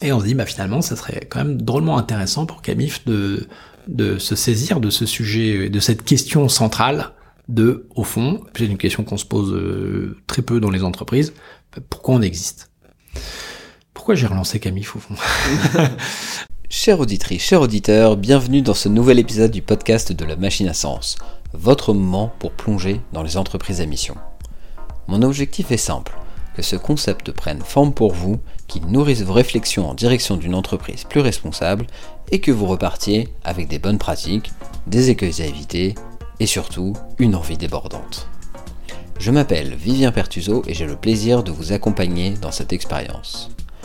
Et on se dit, finalement, ça serait quand même drôlement intéressant pour Camif de se saisir de ce sujet, de cette question centrale au fond, c'est une question qu'on se pose très peu dans les entreprises, pourquoi on existe? Pourquoi j'ai relancé Camif au fond? Chère auditrice, cher auditeur, bienvenue dans ce nouvel épisode du podcast de la Machine à Sens, votre moment pour plonger dans les entreprises à mission. Mon objectif est simple, que ce concept prenne forme pour vous, qu'il nourrisse vos réflexions en direction d'une entreprise plus responsable et que vous repartiez avec des bonnes pratiques, des écueils à éviter et surtout une envie débordante. Je m'appelle Vivien Pertuso et j'ai le plaisir de vous accompagner dans cette expérience.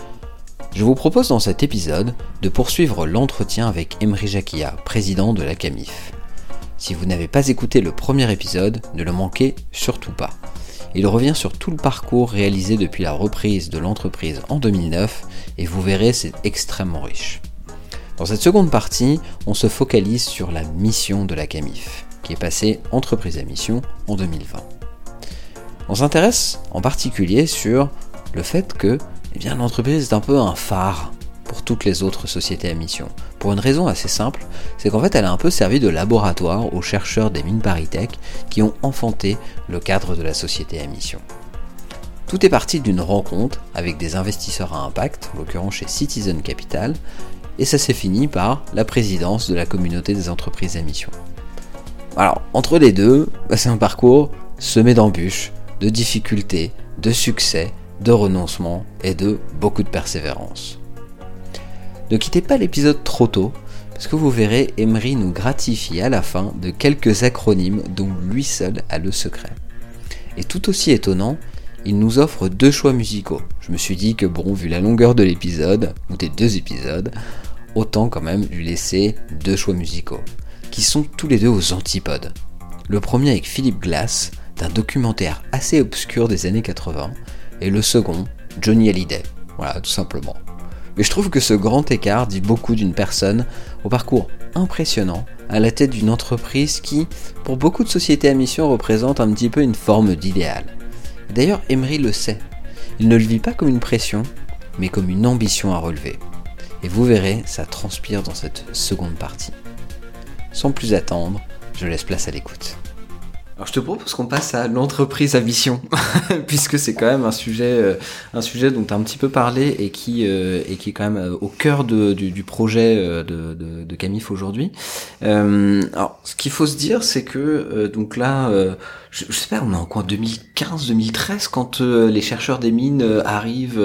Je vous propose dans cet épisode de poursuivre l'entretien avec Emery Jacquia, président de la Camif. Si vous n'avez pas écouté le premier épisode, ne le manquez surtout pas. Il revient sur tout le parcours réalisé depuis la reprise de l'entreprise en 2009 et vous verrez, c'est extrêmement riche. Dans cette seconde partie, on se focalise sur la mission de la Camif, qui est passée entreprise à mission en 2020. On s'intéresse en particulier sur le fait que l'entreprise est un peu un phare pour toutes les autres sociétés à mission. Pour une raison assez simple, c'est qu'en fait elle a un peu servi de laboratoire aux chercheurs des mines ParisTech qui ont enfanté le cadre de la société à mission. Tout est parti d'une rencontre avec des investisseurs à impact, en l'occurrence chez Citizen Capital, et ça s'est fini par la présidence de la communauté des entreprises à mission. Alors, entre les deux, c'est un parcours semé d'embûches, de difficultés, de succès, de renoncements et de beaucoup de persévérance. Ne quittez pas l'épisode trop tôt, parce que vous verrez, Emery nous gratifie à la fin de quelques acronymes dont lui seul a le secret. Et tout aussi étonnant, il nous offre 2 choix musicaux. Je me suis dit que vu la longueur de l'épisode, ou des 2 épisodes, autant quand même lui laisser 2 choix musicaux, qui sont tous les 2 aux antipodes. Le premier avec Philip Glass, d'un documentaire assez obscur des années 80, et le second, Johnny Hallyday. Voilà, tout simplement. Mais je trouve que ce grand écart dit beaucoup d'une personne au parcours impressionnant, à la tête d'une entreprise qui, pour beaucoup de sociétés à mission, représente un petit peu une forme d'idéal. D'ailleurs, Emery le sait. Il ne le vit pas comme une pression, mais comme une ambition à relever. Et vous verrez, ça transpire dans cette seconde partie. Sans plus attendre, je laisse place à l'écoute. Alors je te propose qu'on passe à l'entreprise à mission, puisque c'est quand même un sujet dont tu as un petit peu parlé et qui est quand même au cœur du projet de Camif aujourd'hui. Alors ce qu'il faut se dire, c'est que donc là, je sais pas, on est en quoi, 2015-2013 quand les chercheurs des mines arrivent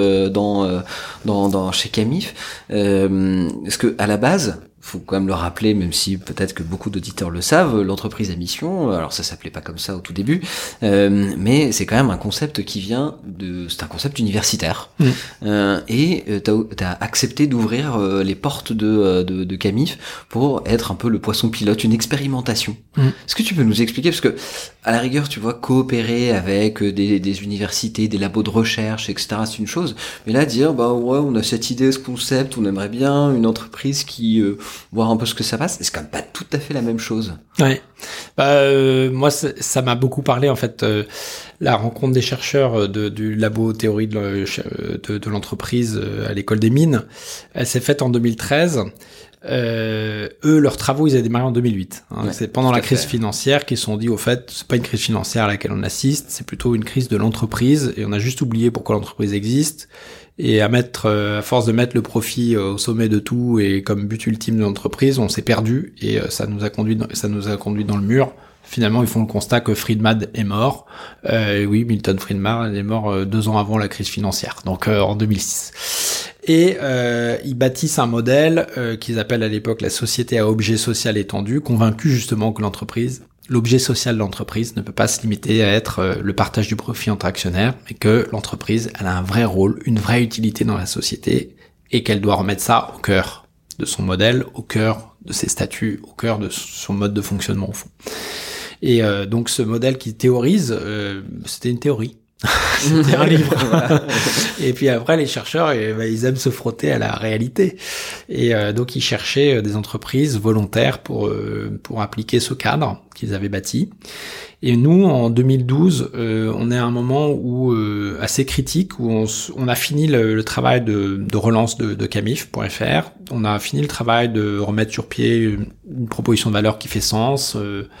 chez Camif, parce que à la base, faut quand même le rappeler, même si peut-être que beaucoup d'auditeurs le savent, l'entreprise à mission, alors ça s'appelait pas comme ça au tout début, mais c'est quand même un concept c'est un concept universitaire. Et t'as accepté d'ouvrir les portes de Camif pour être un peu le poisson pilote, une expérimentation. Est-ce que tu peux nous expliquer, parce que à la rigueur, tu vois, coopérer avec des universités, des labos de recherche, etc., c'est une chose, mais là dire on a cette idée, ce concept, on aimerait bien une entreprise qui voir un peu ce que ça passe, c'est quand même pas tout à fait la même chose. Ouais. Moi, ça m'a beaucoup parlé, en fait, la rencontre des chercheurs du labo théorie de l'entreprise à l'école des mines. Elle s'est faite en 2013. Eux, leurs travaux, ils avaient démarré en 2008. C'est pendant la crise financière qu'ils se sont dit, au fait, c'est pas une crise financière à laquelle on assiste, c'est plutôt une crise de l'entreprise, et on a juste oublié pourquoi l'entreprise existe. Et à force de mettre le profit au sommet de tout et comme but ultime de l'entreprise, on s'est perdu et ça nous a conduit dans le mur. Finalement, ils font le constat que Friedman est mort. Oui, Milton Friedman est mort 2 ans avant la crise financière, donc en 2006. Et ils bâtissent un modèle qu'ils appellent à l'époque la société à objet social étendu, convaincus justement que l'objet social de l'entreprise ne peut pas se limiter à être le partage du profit entre actionnaires, mais que l'entreprise, elle a un vrai rôle, une vraie utilité dans la société, et qu'elle doit remettre ça au cœur de son modèle, au cœur de ses statuts, au cœur de son mode de fonctionnement au fond. Et donc ce modèle qui théorise, c'était une théorie. C'était un livre. Et puis après, les chercheurs, ils aiment se frotter à la réalité. Et donc, ils cherchaient des entreprises volontaires pour appliquer ce cadre qu'ils avaient bâti. Et nous, en 2012, on est à un moment où assez critique, où on a fini le travail de relance de Camif.fr. On a fini le travail de remettre sur pied une proposition de valeur qui fait sens,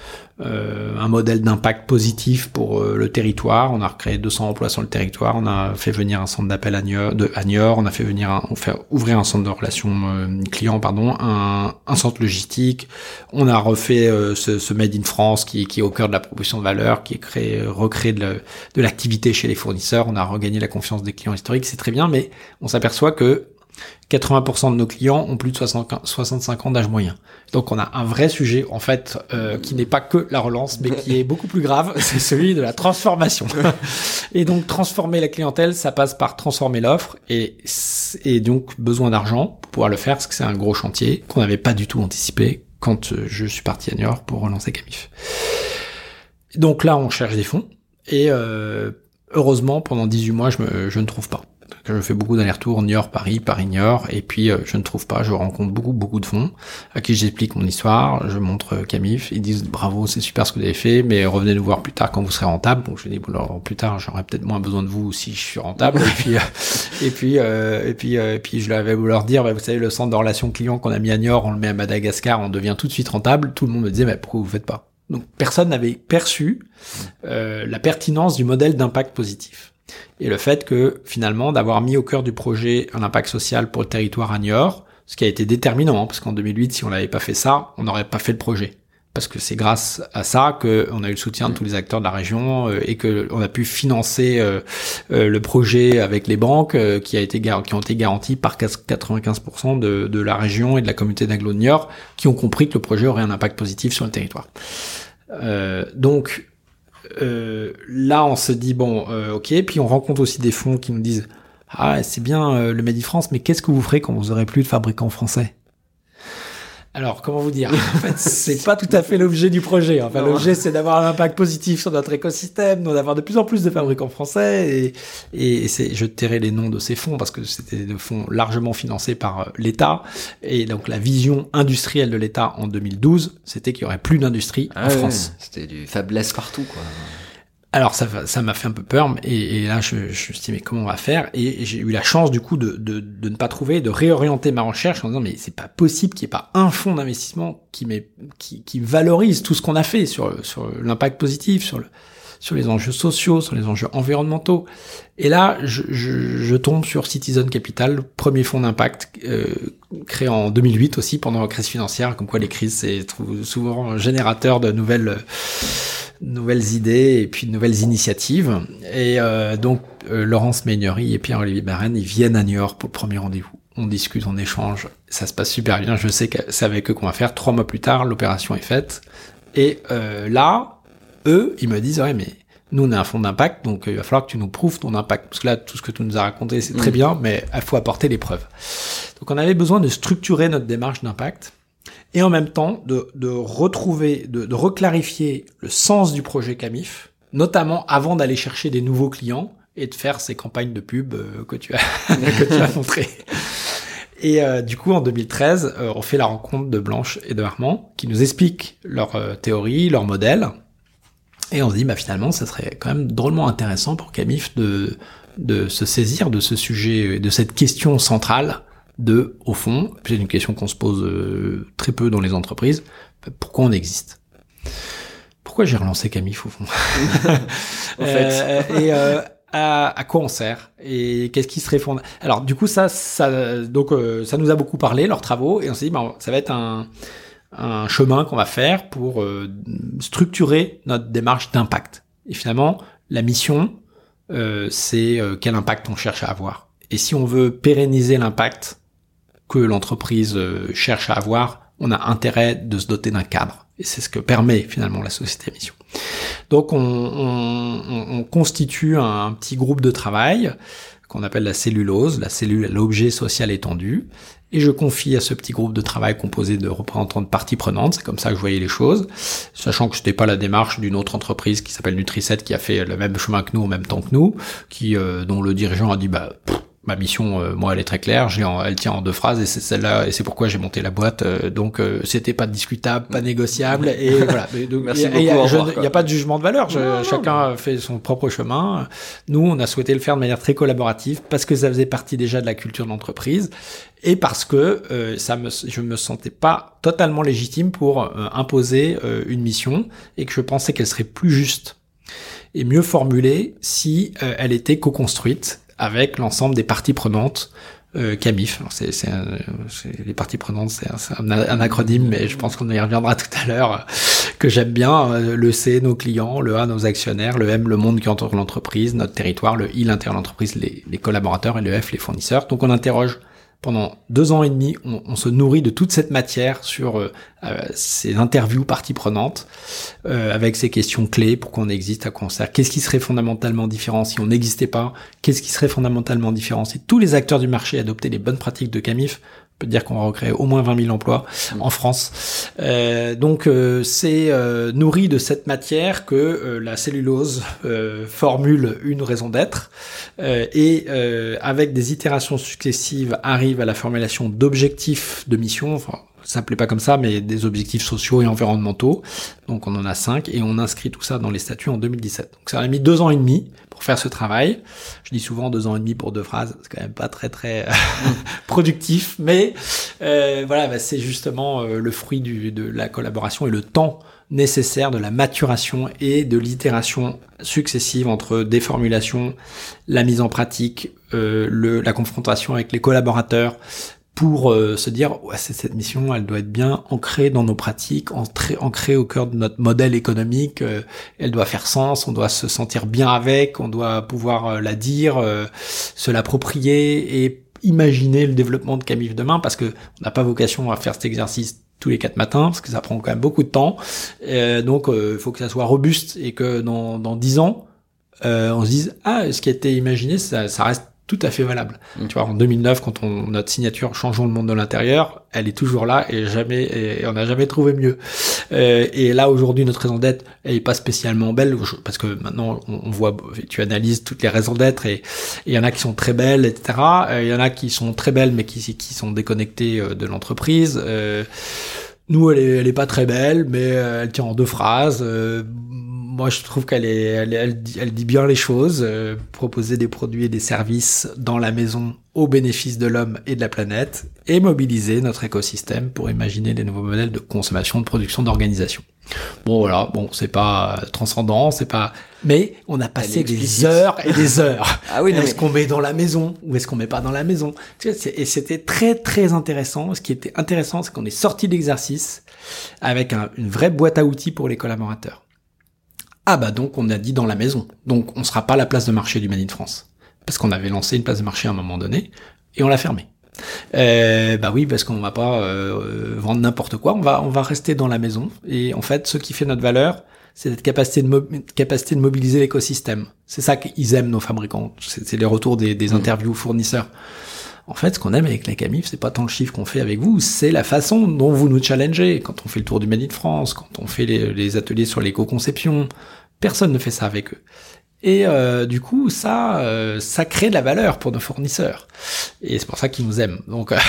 un modèle d'impact positif pour le territoire. On a recréé 200 emplois sur le territoire. On a fait venir un centre d'appel à Niort. On a fait ouvrir un centre de relations clients, un centre logistique. On a refait ce Made in France qui est au cœur de la proposition de valeur, qui est recréé de l'activité chez les fournisseurs. On a regagné la confiance des clients historiques. C'est très bien, mais on s'aperçoit que 80% de nos clients ont plus de 65 ans d'âge moyen. Donc on a un vrai sujet en fait qui n'est pas que la relance, mais qui est beaucoup plus grave, c'est celui de la transformation. Et donc transformer la clientèle, ça passe par transformer l'offre et donc besoin d'argent pour pouvoir le faire, parce que c'est un gros chantier qu'on n'avait pas du tout anticipé quand je suis parti à Niort pour relancer Camif. Donc là on cherche des fonds et heureusement pendant 18 mois je ne trouve pas. Je fais beaucoup d'allers-retours, Niort-Paris, Paris-Niort, et puis je ne trouve pas, je rencontre beaucoup de fonds, à qui j'explique mon histoire, je montre Camif, ils disent bravo, c'est super ce que vous avez fait, mais revenez nous voir plus tard quand vous serez rentable. Donc je dis bon alors plus tard j'aurai peut-être moins besoin de vous si je suis rentable, et puis je l'avais voulu leur dire, vous savez le centre de relations clients qu'on a mis à Niort, on le met à Madagascar, on devient tout de suite rentable. Tout le monde me disait mais pourquoi vous faites pas? Donc personne n'avait perçu la pertinence du modèle d'impact positif. Et le fait que, finalement, d'avoir mis au cœur du projet un impact social pour le territoire à Niort, ce qui a été déterminant, parce qu'en 2008, si on n'avait pas fait ça, on n'aurait pas fait le projet. Parce que c'est grâce à ça qu'on a eu le soutien de tous les acteurs de la région et qu'on a pu financer le projet avec les banques qui ont été garantis par 95% de la région et de la communauté d'agglo de Niort, qui ont compris que le projet aurait un impact positif sur le territoire. Donc, là on se dit bon ok, puis on rencontre aussi des fonds qui nous disent ah c'est bien le Made in France, mais qu'est-ce que vous ferez quand vous aurez plus de fabricants français? Alors, comment vous dire? En fait, c'est pas tout à fait l'objet du projet. Enfin, l'objet, c'est d'avoir un impact positif sur notre écosystème, d'avoir de plus en plus de fabricants français. Et je tairai les noms de ces fonds parce que c'était des fonds largement financés par l'État. Et donc, la vision industrielle de l'État en 2012, c'était qu'il y aurait plus d'industrie en France. C'était du faiblesse partout, quoi. Alors ça m'a fait un peu peur et là je me suis dit mais comment on va faire, et j'ai eu la chance du coup de ne pas trouver, de réorienter ma recherche en disant mais c'est pas possible qu'il n'y ait pas un fonds d'investissement qui valorise tout ce qu'on a fait sur l'impact positif, sur les enjeux sociaux, sur les enjeux environnementaux. Et là je tombe sur Citizen Capital, le premier fonds d'impact créé en 2008 aussi pendant la crise financière, comme quoi les crises c'est souvent générateur de nouvelles idées et puis de nouvelles initiatives. Et donc Laurence Meignery et Pierre-Olivier Barren, ils viennent à Niort pour le premier rendez-vous. On discute, on échange, ça se passe super bien. Je sais que c'est avec eux qu'on va faire. 3 mois plus tard, l'opération est faite. Et là, eux, ils me disent ouais mais nous on est un fonds d'impact, donc il va falloir que tu nous prouves ton impact. Parce que là, tout ce que tu nous as raconté, c'est très bien, mais il faut apporter les preuves. Donc on avait besoin de structurer notre démarche d'impact. Et en même temps, de retrouver, de reclarifier le sens du projet Camif, notamment avant d'aller chercher des nouveaux clients et de faire ces campagnes de pub que tu as montrées. Et du coup, en 2013, on fait la rencontre de Blanche et de Armand, qui nous expliquent leur théorie, leur modèle. Et on se dit, bah finalement, ça serait quand même drôlement intéressant pour Camif de se saisir de ce sujet, de cette question centrale. Au fond, c'est une question qu'on se pose très peu dans les entreprises, pourquoi on existe? Pourquoi j'ai relancé Camif au fond? En fait. À quoi on sert? Et qu'est-ce qui serait fondamental? Alors du coup ça nous a beaucoup parlé, leurs travaux, et on s'est dit ça va être un chemin qu'on va faire pour structurer notre démarche d'impact. Et finalement, la mission, c'est quel impact on cherche à avoir. Et si on veut pérenniser l'impact que l'entreprise cherche à avoir, on a intérêt de se doter d'un cadre. Et c'est ce que permet finalement la société à mission. Donc on constitue un petit groupe de travail qu'on appelle la cellulose, la cellule à l'objet social étendu. Et je confie à ce petit groupe de travail composé de représentants de parties prenantes, c'est comme ça que je voyais les choses, sachant que c'était pas la démarche d'une autre entreprise qui s'appelle Nutriset, qui a fait le même chemin que nous en même temps que nous, dont le dirigeant a dit Ma mission, moi, elle est très claire. Elle tient en 2 phrases, et c'est celle-là, et c'est pourquoi j'ai monté la boîte. Donc, c'était pas discutable, pas négociable, et voilà. Merci beaucoup. Il n'y a pas de jugement de valeur. Chacun fait son propre chemin. Nous, on a souhaité le faire de manière très collaborative parce que ça faisait partie déjà de la culture de l'entreprise, et parce que je me sentais pas totalement légitime pour imposer une mission, et que je pensais qu'elle serait plus juste et mieux formulée si elle était co-construite avec l'ensemble des parties prenantes. CAMIF, alors c'est les parties prenantes, c'est un acronyme, mais je pense qu'on y reviendra tout à l'heure, que j'aime bien. Le C, nos clients; le A, nos actionnaires; le M, le monde qui entoure l'entreprise, notre territoire; le I, l'intérieur de l'entreprise, les collaborateurs; et le F, les fournisseurs. Donc on interroge pendant 2 ans et demi, on se nourrit de toute cette matière sur ces interviews parties prenantes, avec ces questions clés: pourquoi on existe, à quoi on sert, qu'est-ce qui serait fondamentalement différent si on n'existait pas, qu'est-ce qui serait fondamentalement différent si tous les acteurs du marché adoptaient les bonnes pratiques de CAMIF. On peut dire qu'on va recréer au moins 20 000 emplois en France. Donc c'est nourri de cette matière que la cellulose formule une raison d'être, et avec des itérations successives arrive à la formulation d'objectifs de mission. Enfin, ça s'appelait pas comme ça, mais des objectifs sociaux et environnementaux. Donc on en a 5, et on inscrit tout ça dans les statuts en 2017. Donc ça a mis 2 ans et demi pour faire ce travail. Je dis souvent 2 ans et demi pour 2 phrases, c'est quand même pas très productif, mais voilà, c'est justement le fruit de la collaboration et le temps nécessaire de la maturation et de l'itération successive entre des formulations, la mise en pratique, la confrontation avec les collaborateurs, pour se dire, ouais, cette mission, elle doit être bien ancrée dans nos pratiques, ancrée au cœur de notre modèle économique, elle doit faire sens, on doit se sentir bien avec, on doit pouvoir la dire, se l'approprier et imaginer le développement de CAMIF demain, parce que on n'a pas vocation à faire cet exercice tous les 4 matins, parce que ça prend quand même beaucoup de temps. Donc il faut que ça soit robuste, et que dans 10 ans, on se dise, ce qui a été imaginé, ça reste tout à fait valable. Tu vois, en 2009, quand notre signature Changeons le monde de l'intérieur, elle est toujours là, et on n'a jamais trouvé mieux. Et là, aujourd'hui, notre raison d'être, elle est pas spécialement belle, parce que maintenant, on voit, tu analyses toutes les raisons d'être, et il y en a qui sont très belles, etc. Il y en a qui sont très belles, mais qui sont déconnectées de l'entreprise. Nous, elle est pas très belle, mais elle tient en 2 phrases. Moi, je trouve elle dit bien les choses. Proposer des produits et des services dans la maison au bénéfice de l'homme et de la planète, et mobiliser notre écosystème pour imaginer des nouveaux modèles de consommation, de production, d'organisation. Bon, voilà. Bon, c'est pas transcendant, mais on a passé des heures et des heures. Ah oui, est-ce qu'on met dans la maison, ou est-ce qu'on met pas dans la maison? Et c'était très, très intéressant. Ce qui était intéressant, c'est qu'on est sorti de l'exercice avec une vraie boîte à outils pour les collaborateurs. Donc on a dit dans la maison. Donc on sera pas la place de marché du Made in France. Parce qu'on avait lancé une place de marché à un moment donné, et on l'a fermée. Oui, parce qu'on va pas vendre n'importe quoi, on va rester dans la maison. Et en fait, ce qui fait notre valeur, c'est cette capacité de mobiliser l'écosystème. C'est ça qu'ils aiment, nos fabricants. C'est les retours des interviews fournisseurs. En fait, ce qu'on aime avec la CAMIF, c'est pas tant le chiffre qu'on fait avec vous, c'est la façon dont vous nous challengez. Quand on fait le tour du Made in France, quand on fait les ateliers sur l'éco-conception, personne ne fait ça avec eux. Et du coup, ça crée de la valeur pour nos fournisseurs. Et c'est pour ça qu'ils nous aiment. Donc, là,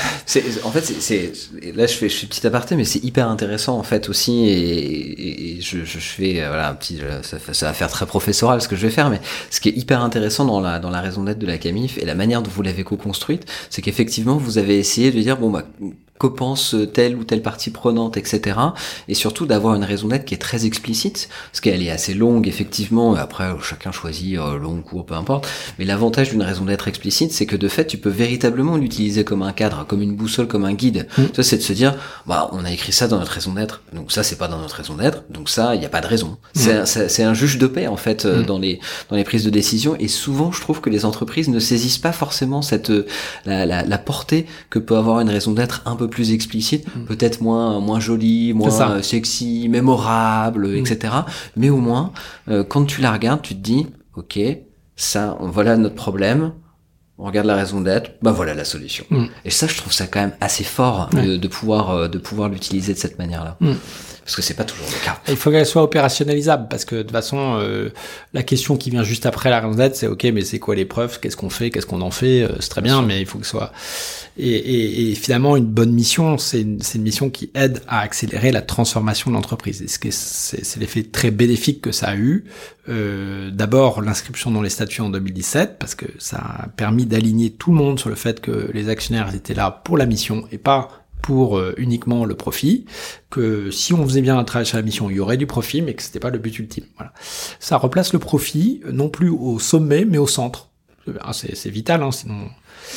je fais petit aparté, mais c'est hyper intéressant en fait aussi. Et je fais un petit, ça va faire très professoral ce que je vais faire, mais ce qui est hyper intéressant dans la raison d'être de la CAMIF et la manière dont vous l'avez co-construite, c'est qu'effectivement vous avez essayé de dire que pense telle ou telle partie prenante, etc. Et surtout d'avoir une raison d'être qui est très explicite, parce qu'elle est assez longue, effectivement, et après chacun choisit long, court, peu importe. Mais l'avantage d'une raison d'être explicite, c'est que de fait, tu peux véritablement l'utiliser comme un cadre, comme une boussole, comme un guide. Ça, c'est de se dire, on a écrit ça dans notre raison d'être, donc ça, c'est pas dans notre raison d'être, donc ça, il n'y a pas de raison. C'est un juge de paix, en fait, dans les prises de décision, et souvent, je trouve que les entreprises ne saisissent pas forcément la portée que peut avoir une raison d'être un peu plus explicite, peut-être moins jolie, moins sexy, mémorable, etc. Mais au moins, quand tu la regardes, tu te dis, ok, ça, voilà notre problème. on regarde la raison d'être, bah voilà la solution. Et ça, je trouve ça quand même assez fort de pouvoir l'utiliser de cette manière-là. Parce que c'est pas toujours le cas. Il faut qu'elle soit opérationnalisable, parce que de toute façon, la question qui vient juste après la raison d'être, c'est ok, mais c'est quoi les preuves, qu'est-ce qu'on fait, qu'est-ce qu'on en fait, c'est très bien, mais il faut que ce soit. Et finalement, une bonne mission, c'est une mission qui aide à accélérer la transformation de l'entreprise. Et c'est l'effet très bénéfique que ça a eu. D'abord, l'inscription dans les statuts en 2017, parce que ça a permis d'aligner tout le monde sur le fait que les actionnaires étaient là pour la mission et pas pour uniquement le profit, que si on faisait bien un travail sur la mission, il y aurait du profit, mais que c'était pas le but ultime. Voilà. Ça replace le profit, non plus au sommet, mais au centre. C'est vital, hein, sinon.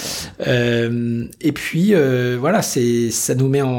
Et puis voilà, ça nous met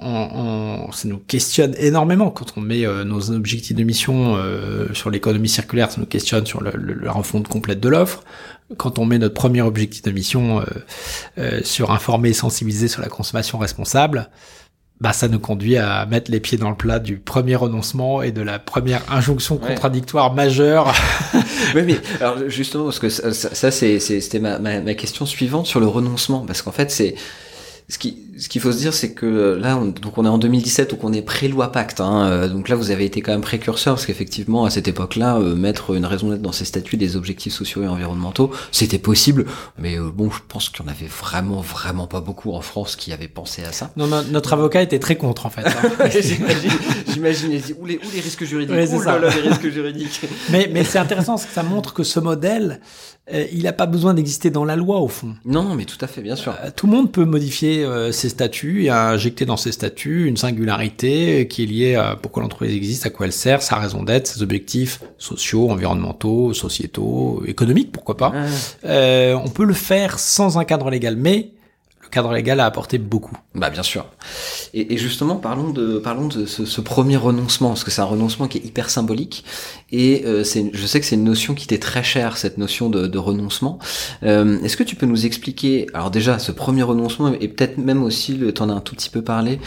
ça nous questionne énormément quand on met nos objectifs de mission sur l'économie circulaire, ça nous questionne sur la refonte complète de l'offre. Quand on met notre premier objectif de mission sur informer et sensibiliser sur la consommation responsable, bah ça nous conduit à mettre les pieds dans le plat du premier renoncement et de la première injonction contradictoire majeure. Oui, mais alors justement, parce que ça c'était ma question suivante sur le renoncement, parce qu'en fait c'est ce qu'il faut se dire, c'est que là, on est en 2017, donc on est pré-loi Pacte. Donc là, vous avez été quand même précurseur, parce qu'effectivement, à cette époque-là, mettre une raison d'être dans ses statuts des objectifs sociaux et environnementaux, c'était possible. Mais bon, je pense qu'il y en avait vraiment pas beaucoup en France qui avaient pensé à ça. Non, notre avocat était très contre, en fait. J'imagine. Où les risques juridiques. Oui, les risques juridiques. Mais c'est intéressant, parce que ça montre que ce modèle, il n'a pas besoin d'exister dans la loi, au fond. Non, mais tout à fait, bien sûr. Tout le monde peut modifier ses statuts et injecter dans ses statuts une singularité qui est liée à pourquoi l'entreprise existe, à quoi elle sert, sa raison d'être, ses objectifs sociaux, environnementaux, sociétaux, économiques, pourquoi pas. On peut le faire sans un cadre légal, mais le cadre légal a apporté beaucoup. Bah bien sûr. Et justement, parlons de ce premier renoncement, parce que c'est un renoncement qui est hyper symbolique. Et je sais que c'est une notion qui t'est très chère, cette notion de renoncement. Est-ce que tu peux nous expliquer, alors déjà, ce premier renoncement, et peut-être même aussi, t'en as un tout petit peu parlé,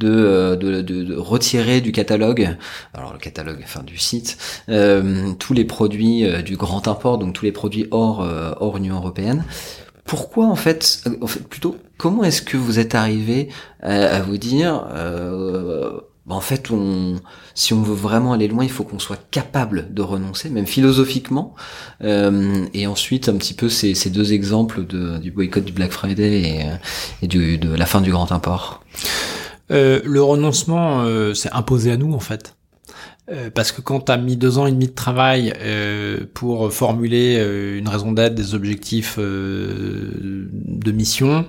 de retirer du catalogue, alors le catalogue, enfin du site, tous les produits du grand import, donc tous les produits hors Union européenne. Pourquoi en fait plutôt, comment est-ce que vous êtes arrivé à vous dire en fait si on veut vraiment aller loin, il faut qu'on soit capable de renoncer, même philosophiquement, et ensuite un petit peu ces deux exemples du boycott du Black Friday et de la fin du grand import. Le renoncement c'est imposé à nous en fait. Parce que quand t'as mis 2 ans et demi de travail pour formuler une raison d'être, des objectifs de mission,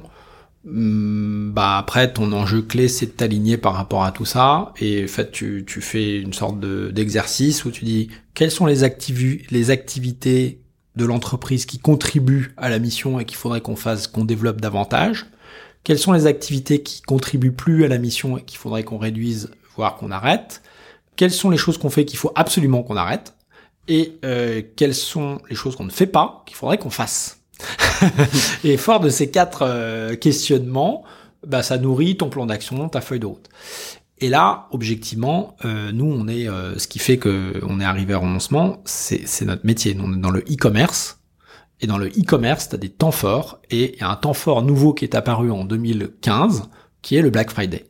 bah après ton enjeu clé c'est de t'aligner par rapport à tout ça, et en fait tu fais une sorte d'exercice où tu dis quelles sont les activités de l'entreprise qui contribuent à la mission et qu'il faudrait qu'on développe davantage, quelles sont les activités qui contribuent plus à la mission et qu'il faudrait qu'on réduise voire qu'on arrête, quelles sont les choses qu'on fait qu'il faut absolument qu'on arrête, et quelles sont les choses qu'on ne fait pas qu'il faudrait qu'on fasse. Et fort de ces 4 questionnements, bah ça nourrit ton plan d'action, ta feuille de route. Et là, objectivement, nous on est ce qui fait que on est arrivé à renoncement, c'est notre métier. Nous, on est dans le e-commerce. Et dans le e-commerce, t'as des temps forts, et il y a un temps fort nouveau qui est apparu en 2015, qui est le Black Friday.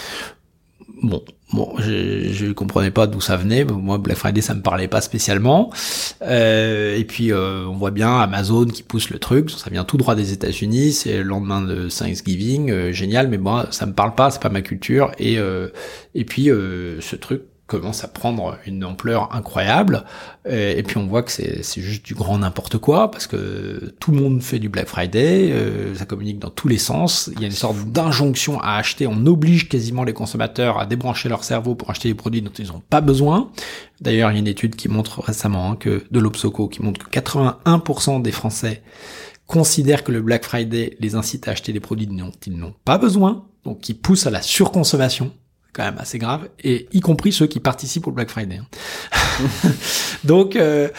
Bon, je comprenais pas d'où ça venait. Moi, Black Friday, ça me parlait pas spécialement. Et puis, on voit bien Amazon qui pousse le truc. Ça vient tout droit des États-Unis. C'est le lendemain de Thanksgiving, génial. Mais moi, ça me parle pas. C'est pas ma culture. Et puis, ce truc commence à prendre une ampleur incroyable, et puis on voit que c'est juste du grand n'importe quoi, parce que tout le monde fait du Black Friday, ça communique dans tous les sens, il y a une sorte d'injonction à acheter, on oblige quasiment les consommateurs à débrancher leur cerveau pour acheter des produits dont ils n'ont pas besoin. D'ailleurs, il y a une étude qui montre récemment, que de l'Obsoco, qui montre que 81% des Français considèrent que le Black Friday les incite à acheter des produits dont ils n'ont pas besoin, donc qui poussent à la surconsommation. Quand même assez grave, et y compris ceux qui participent au Black Friday. Donc, et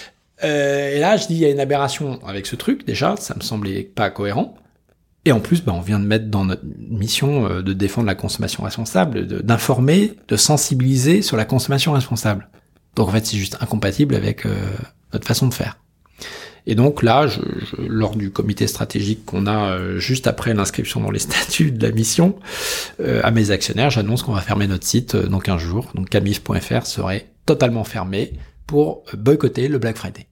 là, je dis, il y a une aberration avec ce truc, déjà, ça me semblait pas cohérent. Et en plus, on vient de mettre dans notre mission de défendre la consommation responsable, d'informer, de sensibiliser sur la consommation responsable. Donc en fait, c'est juste incompatible avec notre façon de faire. Et donc là, lors du comité stratégique qu'on a juste après l'inscription dans les statuts de la mission, à mes actionnaires, j'annonce qu'on va fermer notre site dans 15 jours. Donc camif.fr serait totalement fermé pour boycotter le Black Friday.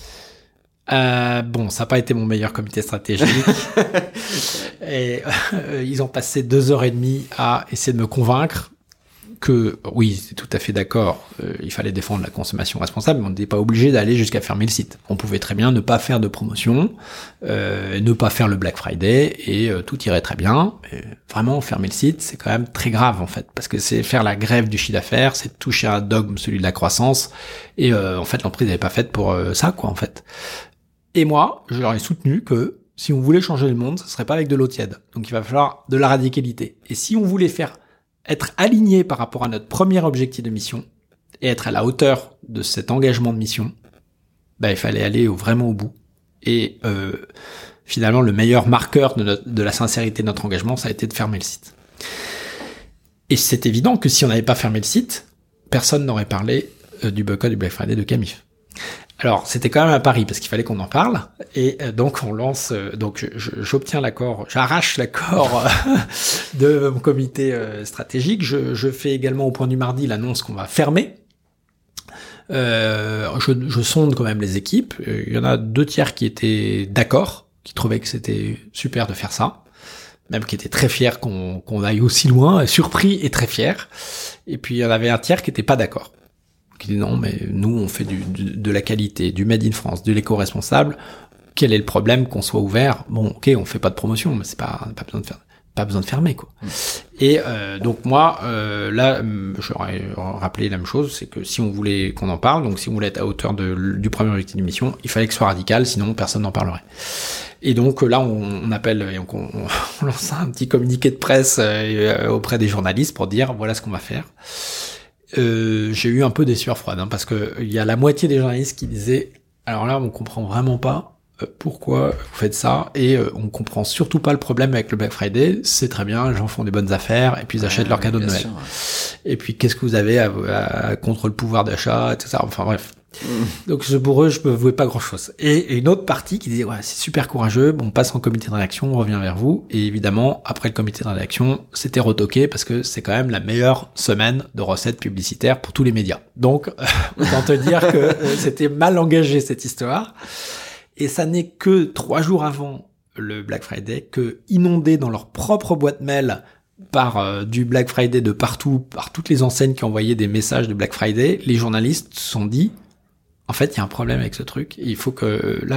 Bon, ça n'a pas été mon meilleur comité stratégique. Et ils ont passé 2h30 à essayer de me convaincre que, oui, c'est tout à fait d'accord, il fallait défendre la consommation responsable, mais on n'était pas obligé d'aller jusqu'à fermer le site. On pouvait très bien ne pas faire de promotion, ne pas faire le Black Friday, et tout irait très bien. Et vraiment, fermer le site, c'est quand même très grave, en fait, parce que c'est faire la grève du chiffre d'affaires, c'est toucher un dogme, celui de la croissance, et en fait, l'entreprise n'est pas faite pour ça, quoi, en fait. Et moi, je leur ai soutenu que si on voulait changer le monde, ce serait pas avec de l'eau tiède. Donc il va falloir de la radicalité. Et si on voulait être aligné par rapport à notre premier objectif de mission et être à la hauteur de cet engagement de mission, il fallait aller vraiment au bout. Et finalement, le meilleur marqueur de la sincérité de notre engagement, ça a été de fermer le site. Et c'est évident que si on n'avait pas fermé le site, personne n'aurait parlé du boycott du Black Friday de Camif. Alors, c'était quand même un pari, parce qu'il fallait qu'on en parle, et donc on lance, donc j'obtiens l'accord, j'arrache l'accord de mon comité stratégique, je fais également au point du mardi l'annonce qu'on va fermer, je sonde quand même les équipes, il y en a 2/3 qui étaient d'accord, qui trouvaient que c'était super de faire ça, même qui étaient très fiers qu'on aille aussi loin, surpris et très fiers, et puis il y en avait un tiers qui était pas d'accord. Qui dit non, mais nous on fait de la qualité, du made in France, de l'éco-responsable. Quel est le problème qu'on soit ouvert? Bon, ok, on fait pas de promotion, mais c'est pas besoin de fermer, quoi. Et donc moi, là, j'aurais rappelé la même chose, c'est que si on voulait qu'on en parle, donc si on voulait être à hauteur du premier objectif de mission, il fallait que ce soit radical, sinon personne n'en parlerait. Et donc là, on appelle et on lance un petit communiqué de presse auprès des journalistes pour dire voilà ce qu'on va faire. J'ai eu un peu des sueurs froides, parce que il y a la moitié des journalistes qui disaient alors là on comprend vraiment pas pourquoi vous faites ça, et on comprend surtout pas le problème avec le Black Friday, c'est très bien, les gens font des bonnes affaires et puis ils achètent leurs cadeaux de Noël. Sûr, ouais. Et puis qu'est-ce que vous avez à contre le pouvoir d'achat, tout ça, enfin bref. Donc pour eux, je ne pouvais pas grand-chose. Et une autre partie qui disait ouais, c'est super courageux, on passe en comité de rédaction, on revient vers vous. Et évidemment, après le comité de rédaction, c'était retoqué parce que c'est quand même la meilleure semaine de recettes publicitaires pour tous les médias. Donc, autant te dire que c'était mal engagé cette histoire. Et ça n'est que 3 jours avant le Black Friday que, inondés dans leur propre boîte mail par du Black Friday de partout, par toutes les enseignes qui envoyaient des messages de Black Friday, les journalistes se sont dit en fait, il y a un problème avec ce truc. Il faut que là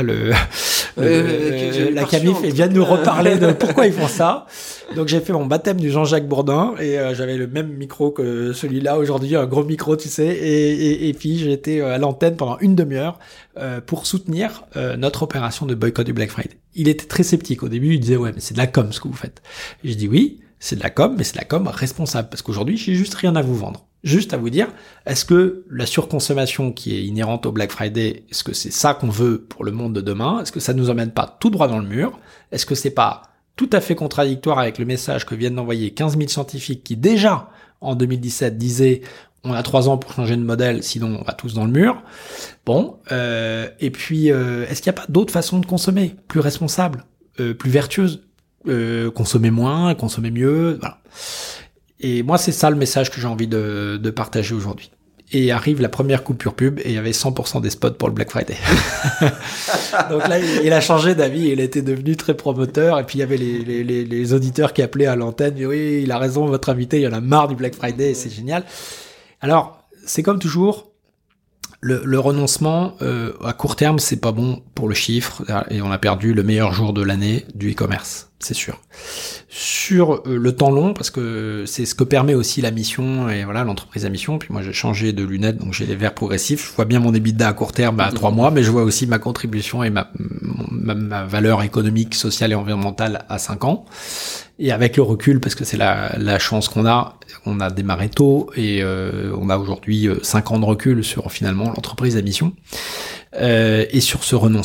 la Camif vienne nous reparler de pourquoi ils font ça. Donc j'ai fait mon baptême du Jean-Jacques Bourdin et j'avais le même micro que celui-là aujourd'hui, un gros micro, tu sais. Et puis j'ai été à l'antenne pendant une demi-heure pour soutenir notre opération de boycott du Black Friday. Il était très sceptique au début. Il disait ouais, mais c'est de la com ce que vous faites. Et je dis oui, c'est de la com, mais c'est de la com responsable parce qu'aujourd'hui j'ai juste rien à vous vendre. Juste à vous dire, est-ce que la surconsommation qui est inhérente au Black Friday, est-ce que c'est ça qu'on veut pour le monde de demain? Est-ce que ça nous emmène pas tout droit dans le mur? Est-ce que c'est pas tout à fait contradictoire avec le message que viennent d'envoyer 15 000 scientifiques qui déjà, en 2017, disaient on a 3 ans pour changer de modèle, sinon on va tous dans le mur. Bon, et puis, est-ce qu'il n'y a pas d'autres façons de consommer, plus responsables, plus vertueuses, consommer moins, consommer mieux, voilà. Et moi, c'est ça le message que j'ai envie de partager aujourd'hui. Et arrive la première coupure pub et il y avait 100% des spots pour le Black Friday. Donc là, il a changé d'avis, il était devenu très promoteur. Et puis il y avait les auditeurs qui appelaient à l'antenne. Oui, il a raison, votre invité, il en a marre du Black Friday, c'est génial. Alors, c'est comme toujours, le renoncement à court terme, c'est pas bon pour le chiffre. Et on a perdu le meilleur jour de l'année du e-commerce, c'est sûr. Sur le temps long, parce que c'est ce que permet aussi la mission et voilà l'entreprise à mission. Puis moi j'ai changé de lunettes, donc j'ai les verres progressifs. Je vois bien mon EBITDA à court terme à 3 mois, mais je vois aussi ma contribution et ma valeur économique, sociale et environnementale à 5 ans. Et avec le recul, parce que c'est la chance qu'on a démarré tôt et on a aujourd'hui 5 ans de recul sur finalement l'entreprise à mission. Et sur ce renoncement,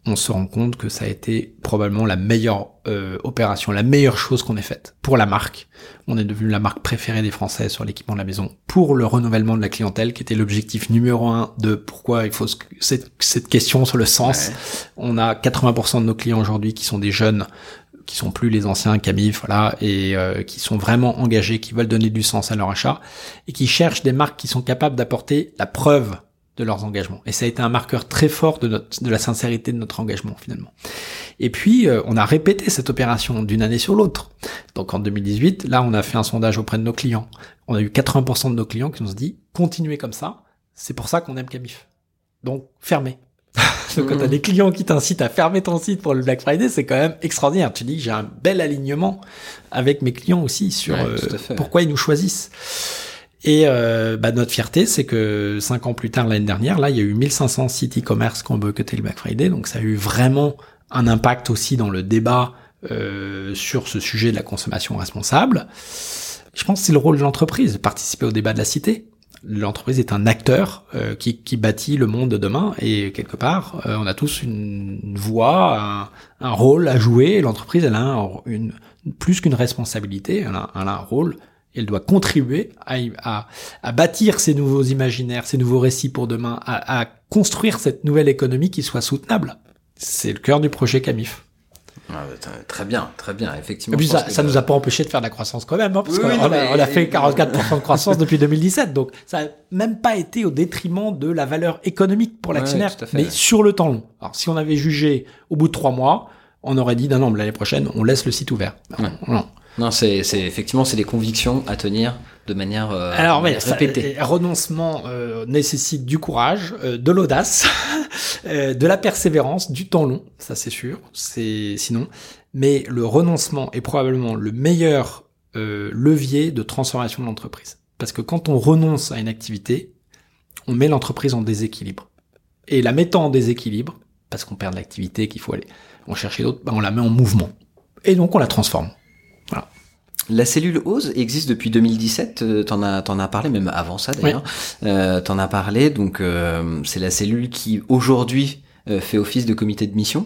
on se rend compte que ça a été probablement la meilleure opération, la meilleure chose qu'on ait faite pour la marque. On est devenu la marque préférée des Français sur l'équipement de la maison pour le renouvellement de la clientèle, qui était l'objectif numéro 1 de pourquoi il faut cette question sur le sens. Ouais. On a 80% de nos clients aujourd'hui qui sont des jeunes, qui sont plus les anciens Camif, voilà, et qui sont vraiment engagés, qui veulent donner du sens à leur achat et qui cherchent des marques qui sont capables d'apporter la preuve de leurs engagements. Et ça a été un marqueur très fort de la sincérité de notre engagement, finalement. Et puis, on a répété cette opération d'une année sur l'autre. Donc, en 2018, là, on a fait un sondage auprès de nos clients. On a eu 80% de nos clients qui nous ont dit « Continuez comme ça, c'est pour ça qu'on aime Camif. Donc, fermez. » Donc, quand t'as des clients qui t'incitent à fermer ton site pour le Black Friday, c'est quand même extraordinaire. Tu dis, j'ai un bel alignement avec mes clients aussi sur pourquoi ils nous choisissent. Et notre fierté, c'est que 5 ans plus tard, l'année dernière, là, il y a eu 1500 sites e-commerce qui ont boycotté le Black Friday. Donc, ça a eu vraiment un impact aussi dans le débat sur ce sujet de la consommation responsable. Je pense que c'est le rôle de l'entreprise, de participer au débat de la cité. L'entreprise est un acteur qui bâtit le monde de demain et quelque part, on a tous une voix, un rôle à jouer. L'entreprise, elle a plus qu'une responsabilité, elle a un rôle. Elle doit contribuer à bâtir ces nouveaux imaginaires, ces nouveaux récits pour demain, à construire cette nouvelle économie qui soit soutenable. C'est le cœur du projet Camif. Très bien, effectivement. Et puis ça nous a pas empêché de faire de la croissance quand même, hein, parce qu'on a fait 44% de croissance depuis 2017, donc ça a même pas été au détriment de la valeur économique pour l'actionnaire, mais sur le temps long. Alors si on avait jugé au bout de 3 mois, on aurait dit non, l'année prochaine, on laisse le site ouvert. Non, c'est effectivement, c'est des convictions à tenir de manière répétée. Renoncement nécessite du courage, de l'audace, de la persévérance, du temps long, ça c'est sûr. Sinon, mais le renoncement est probablement le meilleur levier de transformation de l'entreprise. Parce que quand on renonce à une activité, on met l'entreprise en déséquilibre. Et la mettant en déséquilibre, parce qu'on perd de l'activité, qu'il faut aller en chercher d'autres, on la met en mouvement. Et donc on la transforme. Voilà. La cellule OSE existe depuis 2017, t'en as parlé même avant ça d'ailleurs. Oui. T'en as parlé, donc c'est la cellule qui aujourd'hui fait office de comité de mission.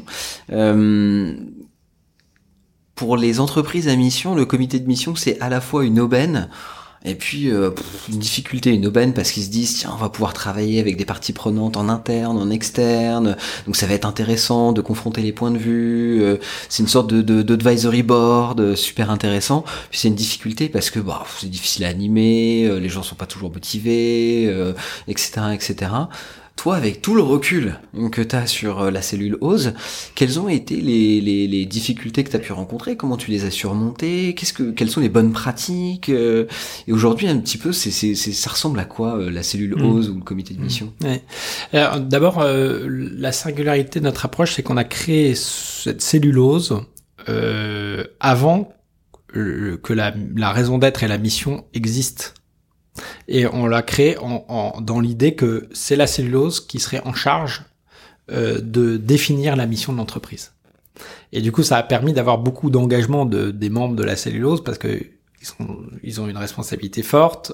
Pour les entreprises à mission, le comité de mission c'est à la fois une aubaine et puis une difficulté, une aubaine, parce qu'ils se disent tiens, on va pouvoir travailler avec des parties prenantes en interne, en externe, donc ça va être intéressant de confronter les points de vue, c'est une sorte d'advisory board super intéressant. Puis c'est une difficulté parce que c'est difficile à animer, les gens sont pas toujours motivés, etc. Toi, avec tout le recul que tu as sur la cellule OSE, quelles ont été les difficultés que tu as pu rencontrer? Comment tu les as surmontées? Quelles sont les bonnes pratiques? Et aujourd'hui, un petit peu, ça ressemble à quoi la cellule OSE ou le comité de mission? Alors, d'abord, la singularité de notre approche, c'est qu'on a créé cette cellule OSE avant que la raison d'être et la mission existent. Et on l'a créé dans l'idée que c'est la cellule OSE qui serait en charge de définir la mission de l'entreprise. Et du coup, ça a permis d'avoir beaucoup d'engagement des membres de la cellule OSE parce que ils ont une responsabilité forte.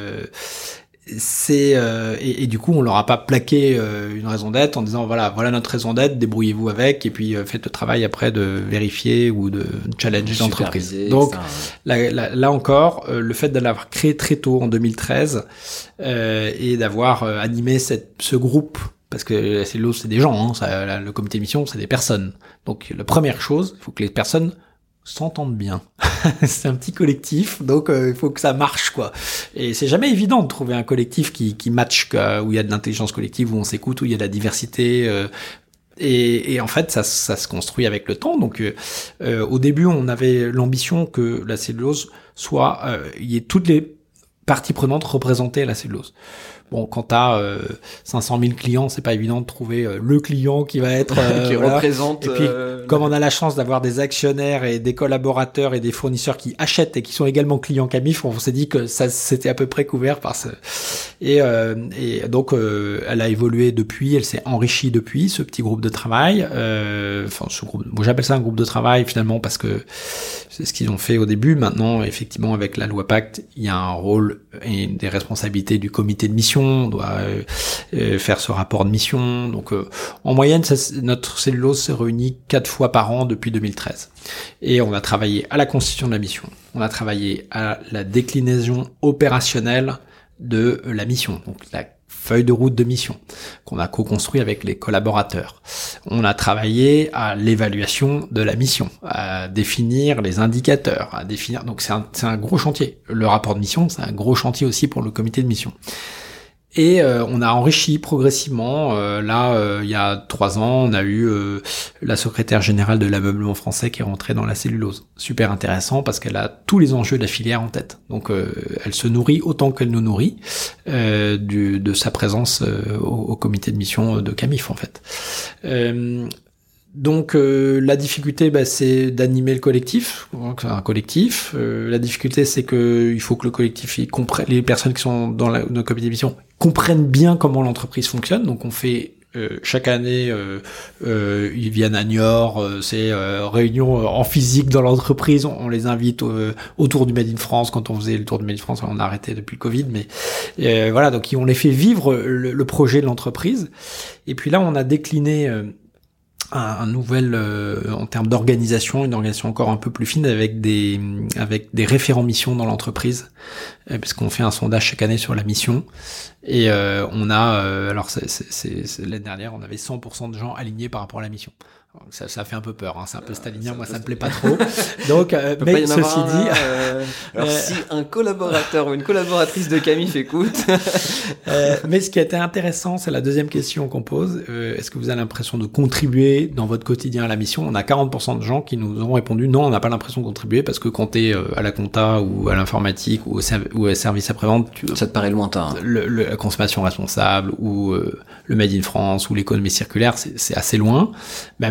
Et du coup, on leur a pas plaqué une raison d'être en disant voilà notre raison d'être, débrouillez-vous avec et puis faites le travail après de vérifier ou de challenger l'entreprise. Donc là encore, le fait de l'avoir créé très tôt en 2013 et d'avoir animé ce groupe, parce que la cellule OSE c'est des gens, le comité de mission c'est des personnes. Donc la première chose, il faut que les personnes s'entendent bien. C'est un petit collectif, donc il faut que ça marche, quoi. Et c'est jamais évident de trouver un collectif qui match, où il y a de l'intelligence collective, où on s'écoute, où il y a de la diversité. Et en fait, ça se construit avec le temps. Donc, au début, on avait l'ambition que la cellule OSE soit, il y ait toutes les parties prenantes représentées à la cellule OSE. Bon, quand t'as 500 000 clients, c'est pas évident de trouver le client qui va être qui représente. Et puis, comme on a la chance d'avoir des actionnaires et des collaborateurs et des fournisseurs qui achètent et qui sont également clients Camif, on s'est dit que ça c'était à peu près couvert par ce. Et donc, elle a évolué depuis, elle s'est enrichie depuis ce petit groupe de travail. Ce groupe, j'appelle ça un groupe de travail finalement parce que c'est ce qu'ils ont fait au début. Maintenant, effectivement, avec la loi Pacte, il y a un rôle et des responsabilités du comité de mission. mission, on doit faire ce rapport de mission. Donc en moyenne, notre cellulose s'est réunie 4 fois par an depuis 2013. Et on a travaillé à la constitution de la mission, on a travaillé à la déclinaison opérationnelle de la mission, donc la feuille de route de mission qu'on a co-construit avec les collaborateurs. On a travaillé à l'évaluation de la mission, à définir les indicateurs, à définir. Donc c'est un gros chantier. Le rapport de mission, c'est un gros chantier aussi pour le comité de mission. Et on a enrichi progressivement. Il y a 3 ans, on a eu la secrétaire générale de l'ameublement français qui est rentrée dans la cellulose. Super intéressant parce qu'elle a tous les enjeux de la filière en tête. Donc elle se nourrit autant qu'elle nous nourrit de sa présence au comité de mission de Camif en fait. Donc la difficulté, c'est d'animer le collectif. Donc, c'est un collectif. La difficulté, c'est que il faut que le collectif, les personnes qui sont dans le comité d'émission comprennent bien comment l'entreprise fonctionne. Donc on fait chaque année, ils viennent à Niort, c'est réunion en physique dans l'entreprise. On les invite autour du Made in France. Quand on faisait le tour du Made in France, on a arrêté depuis le Covid, mais voilà. Donc on les fait vivre le projet de l'entreprise. Et puis là, on a décliné un nouvel en termes d'organisation, une organisation encore un peu plus fine avec des référents mission dans l'entreprise, parce qu'on fait un sondage chaque année sur la mission et on a alors c'est l'année dernière on avait 100% de gens alignés par rapport à la mission. Donc ça fait un peu peur, hein, c'est un peu stalinien, moi ça me plaît pas trop. Donc mais ceci dit, alors si un collaborateur ou une collaboratrice de Camif écoute, mais ce qui a été intéressant, c'est la deuxième question qu'on pose. Est-ce que vous avez l'impression de contribuer dans votre quotidien à la mission? On a 40% de gens qui nous ont répondu non, on n'a pas l'impression de contribuer parce que quand t'es à la compta ou à l'informatique ou au service après-vente, ça te paraît lointain. La consommation responsable ou le Made in France ou l'économie circulaire, c'est assez loin, même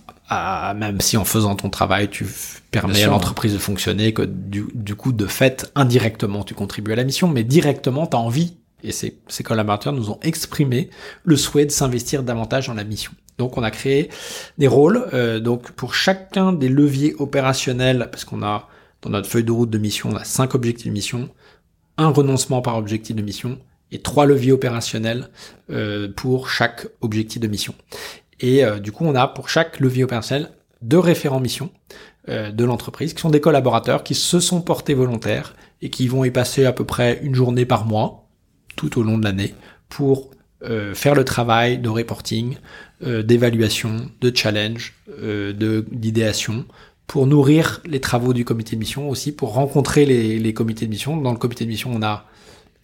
si en faisant ton travail, tu permets à l'entreprise de fonctionner, que du coup, de fait, indirectement, tu contribues à la mission, mais directement, tu as envie, et ces collaborateurs nous ont exprimé le souhait de s'investir davantage dans la mission. Donc, on a créé des rôles, donc pour chacun des leviers opérationnels, parce qu'on a, dans notre feuille de route de mission, on a 5 objectifs de mission, un renoncement par objectif de mission, et 3 leviers opérationnels pour chaque objectif de mission. Et du coup, on a pour chaque levier opérationnel 2 référents mission de l'entreprise, qui sont des collaborateurs qui se sont portés volontaires et qui vont y passer à peu près une journée par mois, tout au long de l'année, pour faire le travail de reporting, d'évaluation, de challenge, d'idéation, pour nourrir les travaux du comité de mission, aussi pour rencontrer les comités de mission. Dans le comité de mission, on a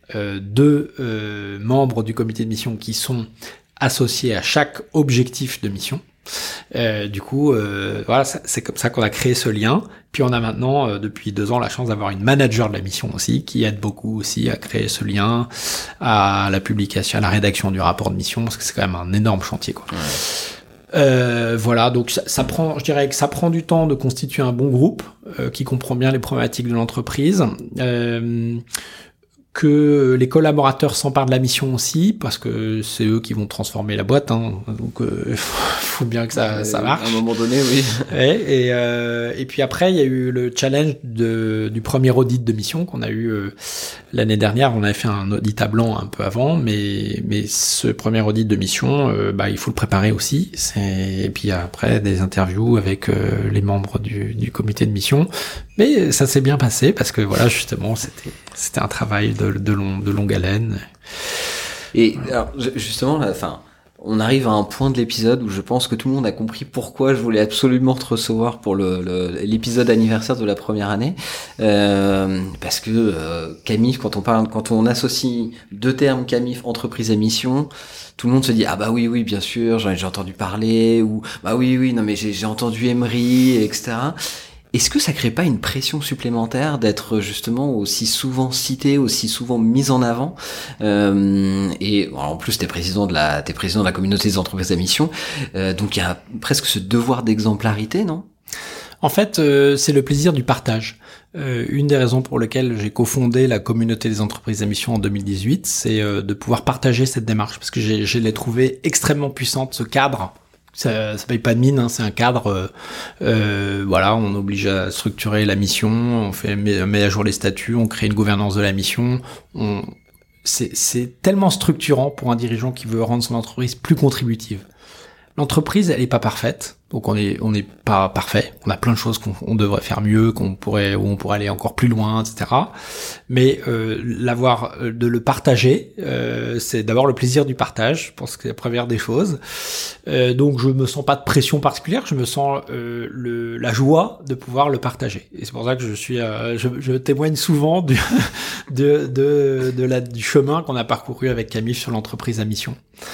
2 membres du comité de mission qui sont associés à chaque objectif de mission. Du coup, voilà, c'est comme ça qu'on a créé ce lien. Puis on a maintenant, depuis 2 ans, la chance d'avoir une manager de la mission aussi, qui aide beaucoup aussi à créer ce lien, à la publication, à la rédaction du rapport de mission, parce que c'est quand même un énorme chantier, quoi. Ouais. Voilà, donc ça prend, je dirais que ça prend du temps de constituer un bon groupe qui comprend bien les problématiques de l'entreprise. Que les collaborateurs s'emparent de la mission aussi, parce que c'est eux qui vont transformer la boîte, hein. Donc faut bien que ça marche. À un moment donné, oui. Ouais, et puis après, il y a eu le challenge du premier audit de mission qu'on a eu l'année dernière. On avait fait un audit à blanc un peu avant, mais ce premier audit de mission, il faut le préparer aussi. Et puis après, des interviews avec les membres du comité de mission. Mais ça s'est bien passé parce que voilà, justement, c'était un travail de longue haleine. Et alors, justement, là, on arrive à un point de l'épisode où je pense que tout le monde a compris pourquoi je voulais absolument te recevoir pour l'épisode anniversaire de la première année, parce que Camif, quand on associe 2 termes, Camif, entreprise et mission, tout le monde se dit ah bah oui bien sûr, j'ai entendu parler, ou bah oui non mais j'ai entendu Emery, etc. Est-ce que ça crée pas une pression supplémentaire d'être justement aussi souvent cité, aussi souvent mis en avant, et en plus t'es président de la communauté des entreprises à mission, donc il y a presque ce devoir d'exemplarité, non? En fait, c'est le plaisir du partage. Une des raisons pour lesquelles j'ai cofondé la communauté des entreprises à mission en 2018, c'est de pouvoir partager cette démarche, parce que je l'ai trouvée extrêmement puissante, ce cadre. Ça paye pas de mine, hein, c'est un cadre. Voilà, on oblige à structurer la mission, on met à jour les statuts, on crée une gouvernance de la mission. c'est tellement structurant pour un dirigeant qui veut rendre son entreprise plus contributive. L'entreprise, elle est pas parfaite, donc on est pas parfait. On a plein de choses qu'on devrait faire mieux, où on pourrait aller encore plus loin, etc. Mais de le partager, c'est d'abord le plaisir du partage. Je pense que c'est la première des choses. Donc je me sens pas de pression particulière, je me sens la joie de pouvoir le partager. Et c'est pour ça que je témoigne souvent du chemin qu'on a parcouru avec Camille sur l'entreprise à mission.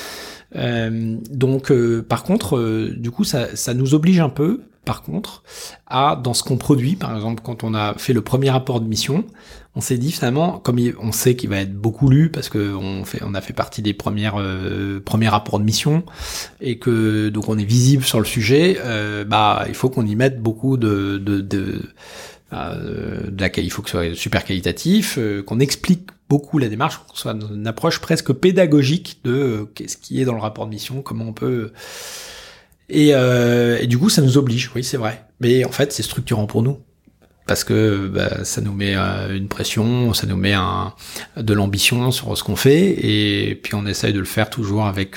Par contre, du coup, ça nous oblige un peu, par contre, dans ce qu'on produit. Par exemple, quand on a fait le premier rapport de mission, on s'est dit finalement, comme on sait qu'il va être beaucoup lu parce que on a fait partie des premiers rapports de mission et que donc on est visible sur le sujet, il faut qu'on y mette beaucoup il faut que ce soit super qualitatif, qu'on explique beaucoup la démarche, qu'on soit dans une approche presque pédagogique de qu'est-ce qui est dans le rapport de mission, comment on peut... Et du coup, ça nous oblige, oui, c'est vrai. Mais en fait, c'est structurant pour nous. Parce que ça nous met une pression, ça nous met de l'ambition sur ce qu'on fait, et puis on essaye de le faire toujours avec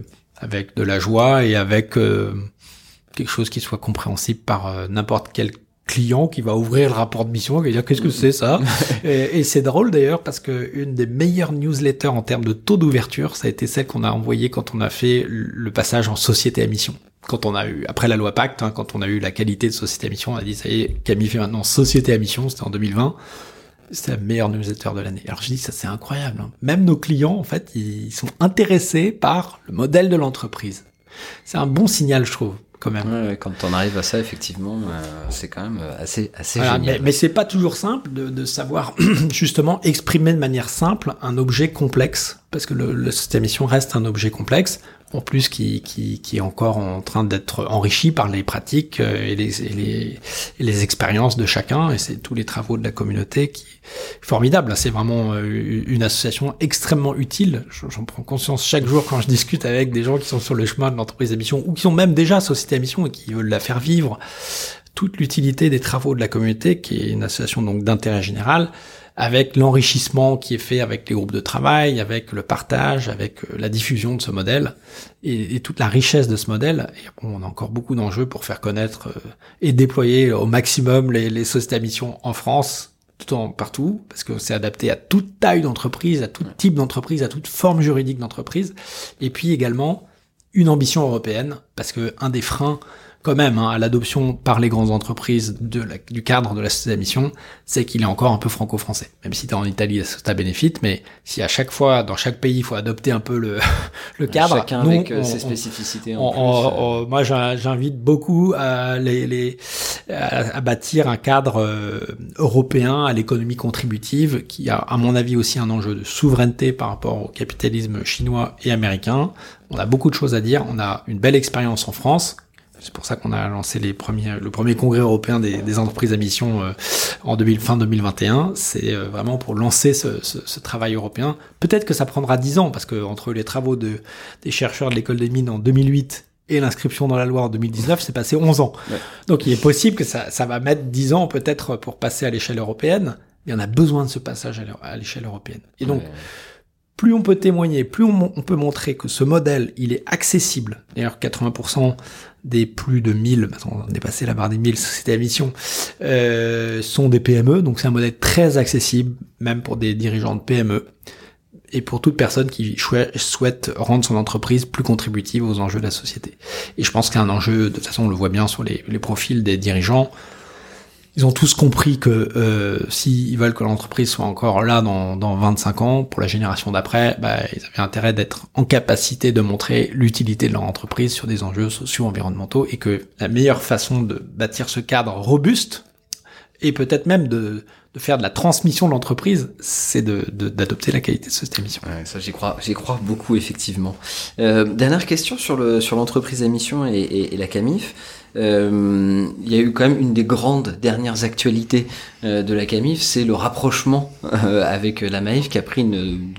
de la joie et avec quelque chose qui soit compréhensible par n'importe quel client qui va ouvrir le rapport de mission et qui va dire qu'est-ce que c'est ça. Et c'est drôle d'ailleurs parce que une des meilleures newsletters en termes de taux d'ouverture, ça a été celle qu'on a envoyée quand on a fait le passage en société à mission. Quand on a eu, après la loi Pacte, quand on a eu la qualité de société à mission, on a dit ça y est, Camille fait maintenant société à mission, c'était en 2020. C'était la meilleure newsletter de l'année. Alors je dis ça, c'est incroyable. Même nos clients, en fait, ils sont intéressés par le modèle de l'entreprise. C'est un bon signal, je trouve. Quand même. Ouais, quand on arrive à ça, effectivement, c'est quand même assez voilà, génial. Mais c'est pas toujours simple de savoir justement exprimer de manière simple un objet complexe, parce que le système mission reste un objet complexe, en plus qui est encore en train d'être enrichi par les pratiques et les expériences de chacun, et c'est tous les travaux de la communauté qui est formidable. C'est vraiment une association extrêmement utile. J'en prends conscience chaque jour quand je discute avec des gens qui sont sur le chemin de l'entreprise à mission ou qui sont même déjà société à mission et qui veulent la faire vivre. Toute l'utilité des travaux de la communauté, qui est une association donc d'intérêt général, avec l'enrichissement qui est fait avec les groupes de travail, avec le partage, avec la diffusion de ce modèle et toute la richesse de ce modèle. Et bon, on a encore beaucoup d'enjeux pour faire connaître et déployer au maximum les sociétés à mission en France, partout, parce que c'est adapté à toute taille d'entreprise, à tout type d'entreprise, à toute forme juridique d'entreprise. Et puis également une ambition européenne, parce que un des freins quand même à l'adoption par les grandes entreprises du cadre de la société à mission, c'est qu'il est encore un peu franco-français. Même si t'es en Italie, ça bénéficie, mais si à chaque fois, dans chaque pays, il faut adopter un peu le cadre. Chacun avec ses spécificités moi, j'invite beaucoup à bâtir un cadre européen à l'économie contributive, qui a, à mon avis, aussi un enjeu de souveraineté par rapport au capitalisme chinois et américain. On a beaucoup de choses à dire. On a une belle expérience en France. C'est pour ça qu'on a lancé le premier congrès européen des entreprises à mission fin 2021. C'est vraiment pour lancer ce travail européen. Peut-être que ça prendra 10 ans, parce que entre les travaux des chercheurs de l'école des mines en 2008 et l'inscription dans la loi en 2019, c'est passé 11 ans. Ouais. Donc il est possible que ça va mettre 10 ans peut-être pour passer à l'échelle européenne. Mais on a besoin de ce passage à l'échelle européenne. Et donc, plus on peut témoigner, plus on peut montrer que ce modèle, il est accessible. D'ailleurs, 80% des plus de 1000, on a dépassé la barre des 1000 sociétés à mission, sont des PME. Donc c'est un modèle très accessible, même pour des dirigeants de PME. Et pour toute personne qui souhaite rendre son entreprise plus contributive aux enjeux de la société. Et je pense qu'il y a un enjeu, de toute façon on le voit bien sur les profils des dirigeants, ils ont tous compris que s'ils veulent que l'entreprise soit encore là dans 25 ans, pour la génération d'après, ils avaient intérêt d'être en capacité de montrer l'utilité de leur entreprise sur des enjeux sociaux, environnementaux, et que la meilleure façon de bâtir ce cadre robuste, et peut-être même de faire de la transmission de l'entreprise, c'est d'adopter la qualité de société à mission. Ouais, ça j'y crois beaucoup, effectivement. Dernière question sur l'entreprise à mission et la CAMIF. Il y a eu quand même une des grandes dernières actualités de la CAMIF, c'est le rapprochement avec la Maïf, qui a pris une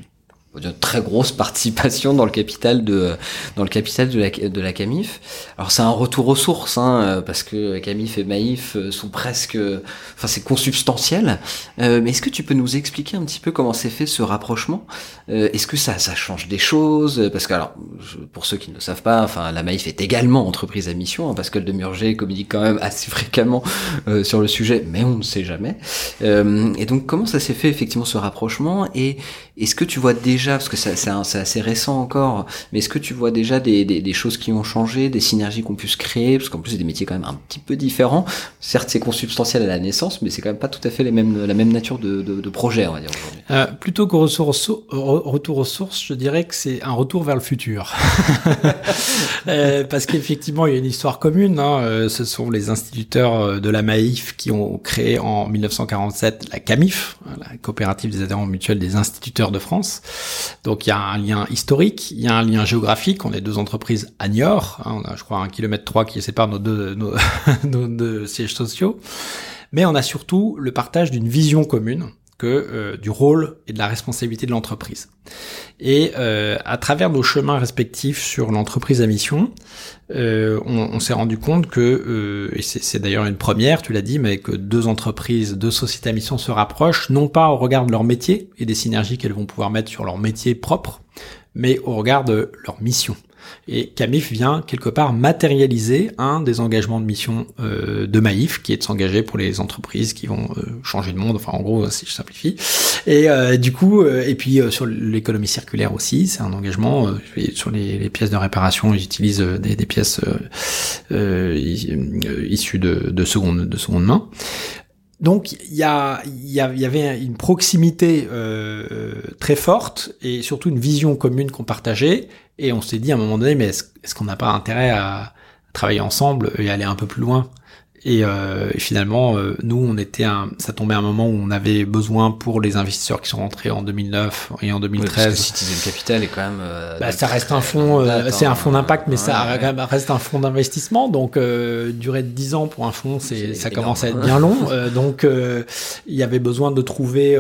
une très grosse participation dans le capital de la Camif. Alors c'est un retour aux sources, parce que Camif et Maïf sont c'est consubstantiel. Mais est-ce que tu peux nous expliquer un petit peu comment s'est fait ce rapprochement? Est-ce que ça change des choses? Parce que alors, pour ceux qui ne le savent pas, la Maïf est également entreprise à mission. Pascal Demurger communique quand même assez fréquemment sur le sujet, mais on ne sait jamais. Et donc comment ça s'est fait effectivement ce rapprochement? Et est-ce que tu vois déjà, parce que c'est assez récent encore, mais est-ce que tu vois déjà des choses qui ont changé, des synergies qu'on puisse créer, parce qu'en plus c'est des métiers quand même un petit peu différents. Certes c'est consubstantiel à la naissance, mais c'est quand même pas tout à fait la même nature de projet, on va dire aujourd'hui. Plutôt que retour aux sources, je dirais que c'est un retour vers le futur. Parce qu'effectivement il y a une histoire commune, ce sont les instituteurs de la Maïf qui ont créé en 1947 la Camif, la coopérative des adhérents mutuels des instituteurs de France. Donc il y a un lien historique, il y a un lien géographique. On est deux entreprises à Niort, on a je crois 1,3 km qui sépare nos deux sièges sociaux. Mais on a surtout le partage d'une vision commune du rôle et de la responsabilité de l'entreprise. Et à travers nos chemins respectifs sur l'entreprise à mission, on s'est rendu compte que, et c'est d'ailleurs une première, tu l'as dit, mais que deux sociétés à mission se rapprochent, non pas au regard de leur métier et des synergies qu'elles vont pouvoir mettre sur leur métier propre, mais au regard de leur mission. Et Camif vient quelque part matérialiser un des engagements de mission de Maïf, qui est de s'engager pour les entreprises qui vont changer le monde, enfin en gros si je simplifie. Et du coup, et puis sur l'économie circulaire aussi, c'est un engagement sur les pièces de réparation, ils utilisent des pièces issues de seconde main. Donc il y avait une proximité très forte et surtout une vision commune qu'on partageait, et on s'est dit à un moment donné, mais est-ce qu'on n'a pas intérêt à travailler ensemble et aller un peu plus loin? Et finalement, nous, ça tombait à un moment où on avait besoin pour les investisseurs qui sont rentrés en 2009 et en 2013. Parce que Citizen Capital est quand même. Ça reste un fonds, c'est un fonds d'impact, mais ça reste un fonds d'investissement. Donc, durée de 10 ans pour un fonds, ça commence à être bien long. Donc, il y avait besoin de trouver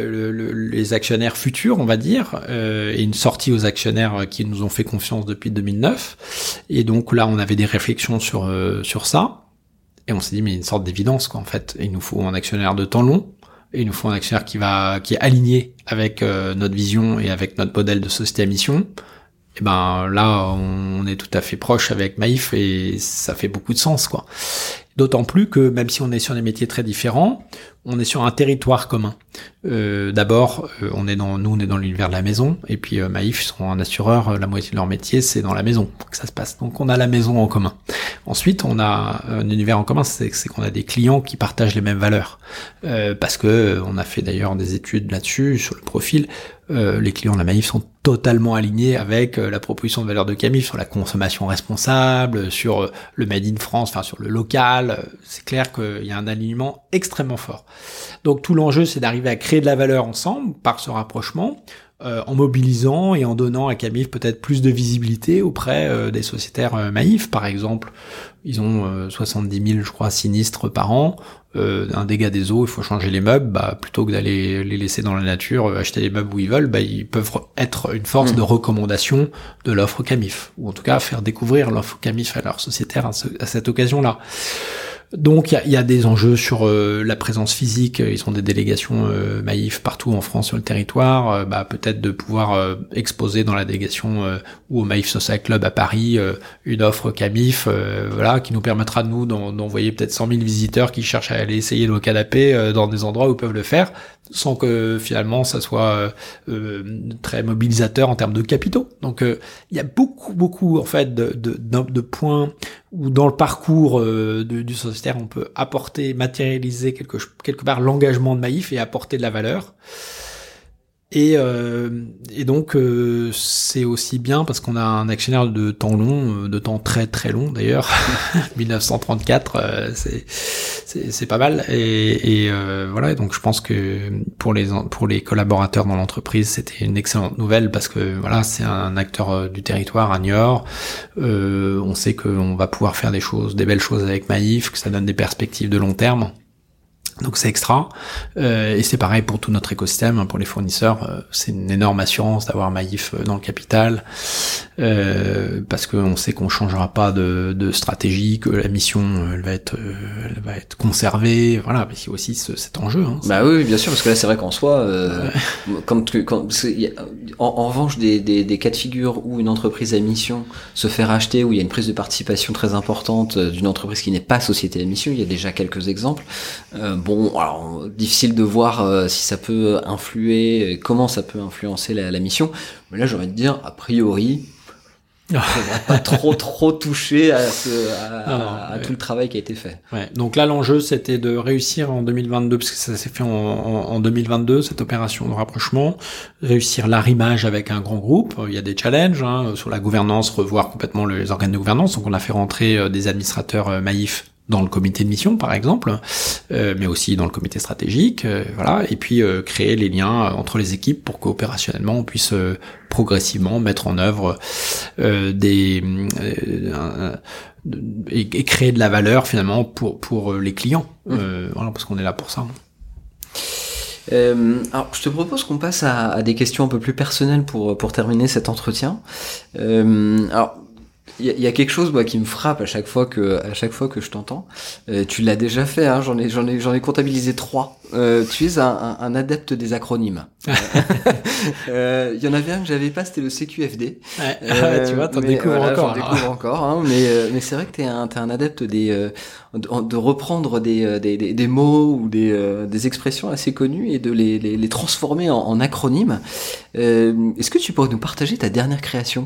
les actionnaires futurs, on va dire, et une sortie aux actionnaires qui nous ont fait confiance depuis 2009. Et donc là, on avait des réflexions sur ça. Et on s'est dit, mais une sorte d'évidence, quoi, en fait. Il nous faut un actionnaire de temps long, et il nous faut un actionnaire qui est aligné avec notre vision et avec notre modèle de société à mission. Et ben là, on est tout à fait proche avec Maïf, et ça fait beaucoup de sens, quoi. D'autant plus que même si on est sur des métiers très différents, on est sur un territoire commun. D'abord, on est dans l'univers de la maison, et puis Maïf, ils sont un assureur, la moitié de leur métier c'est dans la maison que ça se passe. Donc on a la maison en commun. Ensuite, on a un univers en commun, c'est qu'on a des clients qui partagent les mêmes valeurs, parce que on a fait d'ailleurs des études là-dessus sur le profil. Les clients de la Maïf sont totalement alignés avec la proposition de valeur de Camif sur la consommation responsable, sur le Made in France, enfin sur le local. C'est clair qu'il y a un alignement extrêmement fort. Donc tout l'enjeu, c'est d'arriver à créer de la valeur ensemble par ce rapprochement, en mobilisant et en donnant à Camif peut-être plus de visibilité auprès des sociétaires Maïf. Par exemple, ils ont 70 000, je crois, sinistres par an. Un dégât des eaux, il faut changer les meubles, plutôt que d'aller les laisser dans la nature, acheter les meubles où ils veulent, ils peuvent être une force de recommandation de l'offre Camif, ou en tout cas faire découvrir l'offre Camif à leurs sociétaires à cette occasion-là. Donc il y a des enjeux sur la présence physique. Ils ont des délégations Maïf partout en France sur le territoire. Peut-être de pouvoir exposer dans la délégation ou au Maïf Social Club à Paris une offre Camif, qui nous permettra de nous d'envoyer peut-être 100 000 visiteurs qui cherchent à aller essayer nos canapés dans des endroits où ils peuvent le faire, sans que finalement ça soit très mobilisateur en termes de capitaux. Donc il y a beaucoup en fait de points où dans le parcours du sociétaire on peut apporter, matérialiser quelque part l'engagement de Maïf et apporter de la valeur. Et donc c'est aussi bien parce qu'on a un actionnaire de temps long, de temps très très long d'ailleurs. 1934, c'est pas mal. Et voilà. Donc je pense que pour les collaborateurs dans l'entreprise, c'était une excellente nouvelle parce que voilà, c'est un acteur du territoire à Niort. On sait qu'on va pouvoir faire des belles choses avec Maïf, que ça donne des perspectives de long terme. Donc c'est extra, et c'est pareil pour tout notre écosystème, hein, pour les fournisseurs, c'est une énorme assurance d'avoir Maïf dans le capital, parce qu'on sait qu'on changera pas de stratégie, que la mission elle va être conservée, voilà, mais il y a aussi cet enjeu. Hein, bah oui, bien sûr, parce que là c'est vrai qu'en soi, en revanche des cas de figure où une entreprise à mission se fait racheter, où il y a une prise de participation très importante d'une entreprise qui n'est pas société à mission, il y a déjà quelques exemples. Bon, alors difficile de voir si ça peut influer, comment ça peut influencer la mission. Mais là, j'ai envie de dire, a priori, on ne devrait pas trop toucher à tout le travail qui a été fait. Ouais. Donc là, l'enjeu, c'était de réussir en 2022, parce que ça s'est fait en 2022, cette opération de rapprochement, réussir l'arrimage avec un grand groupe. Il y a des challenges sur la gouvernance, revoir complètement les organes de gouvernance. Donc on a fait rentrer des administrateurs Maïf dans le comité de mission, par exemple, mais aussi dans le comité stratégique, voilà, et puis créer les liens entre les équipes pour qu'opérationnellement on puisse progressivement mettre en œuvre et créer de la valeur finalement pour les clients, voilà, parce qu'on est là pour ça. Alors, je te propose qu'on passe à des questions un peu plus personnelles pour terminer cet entretien. Alors, il y a quelque chose qui me frappe à chaque fois que je t'entends. Tu l'as déjà fait, hein, j'en ai comptabilisé 3. Tu es un adepte des acronymes. Il y en avait un que j'avais pas, c'était le CQFD. Tu vois, t'en découvres encore. J'en découvre encore, hein, mais c'est vrai que t'es un adepte de reprendre des mots ou des expressions assez connues et de les transformer en acronymes. Est-ce que tu pourrais nous partager ta dernière création?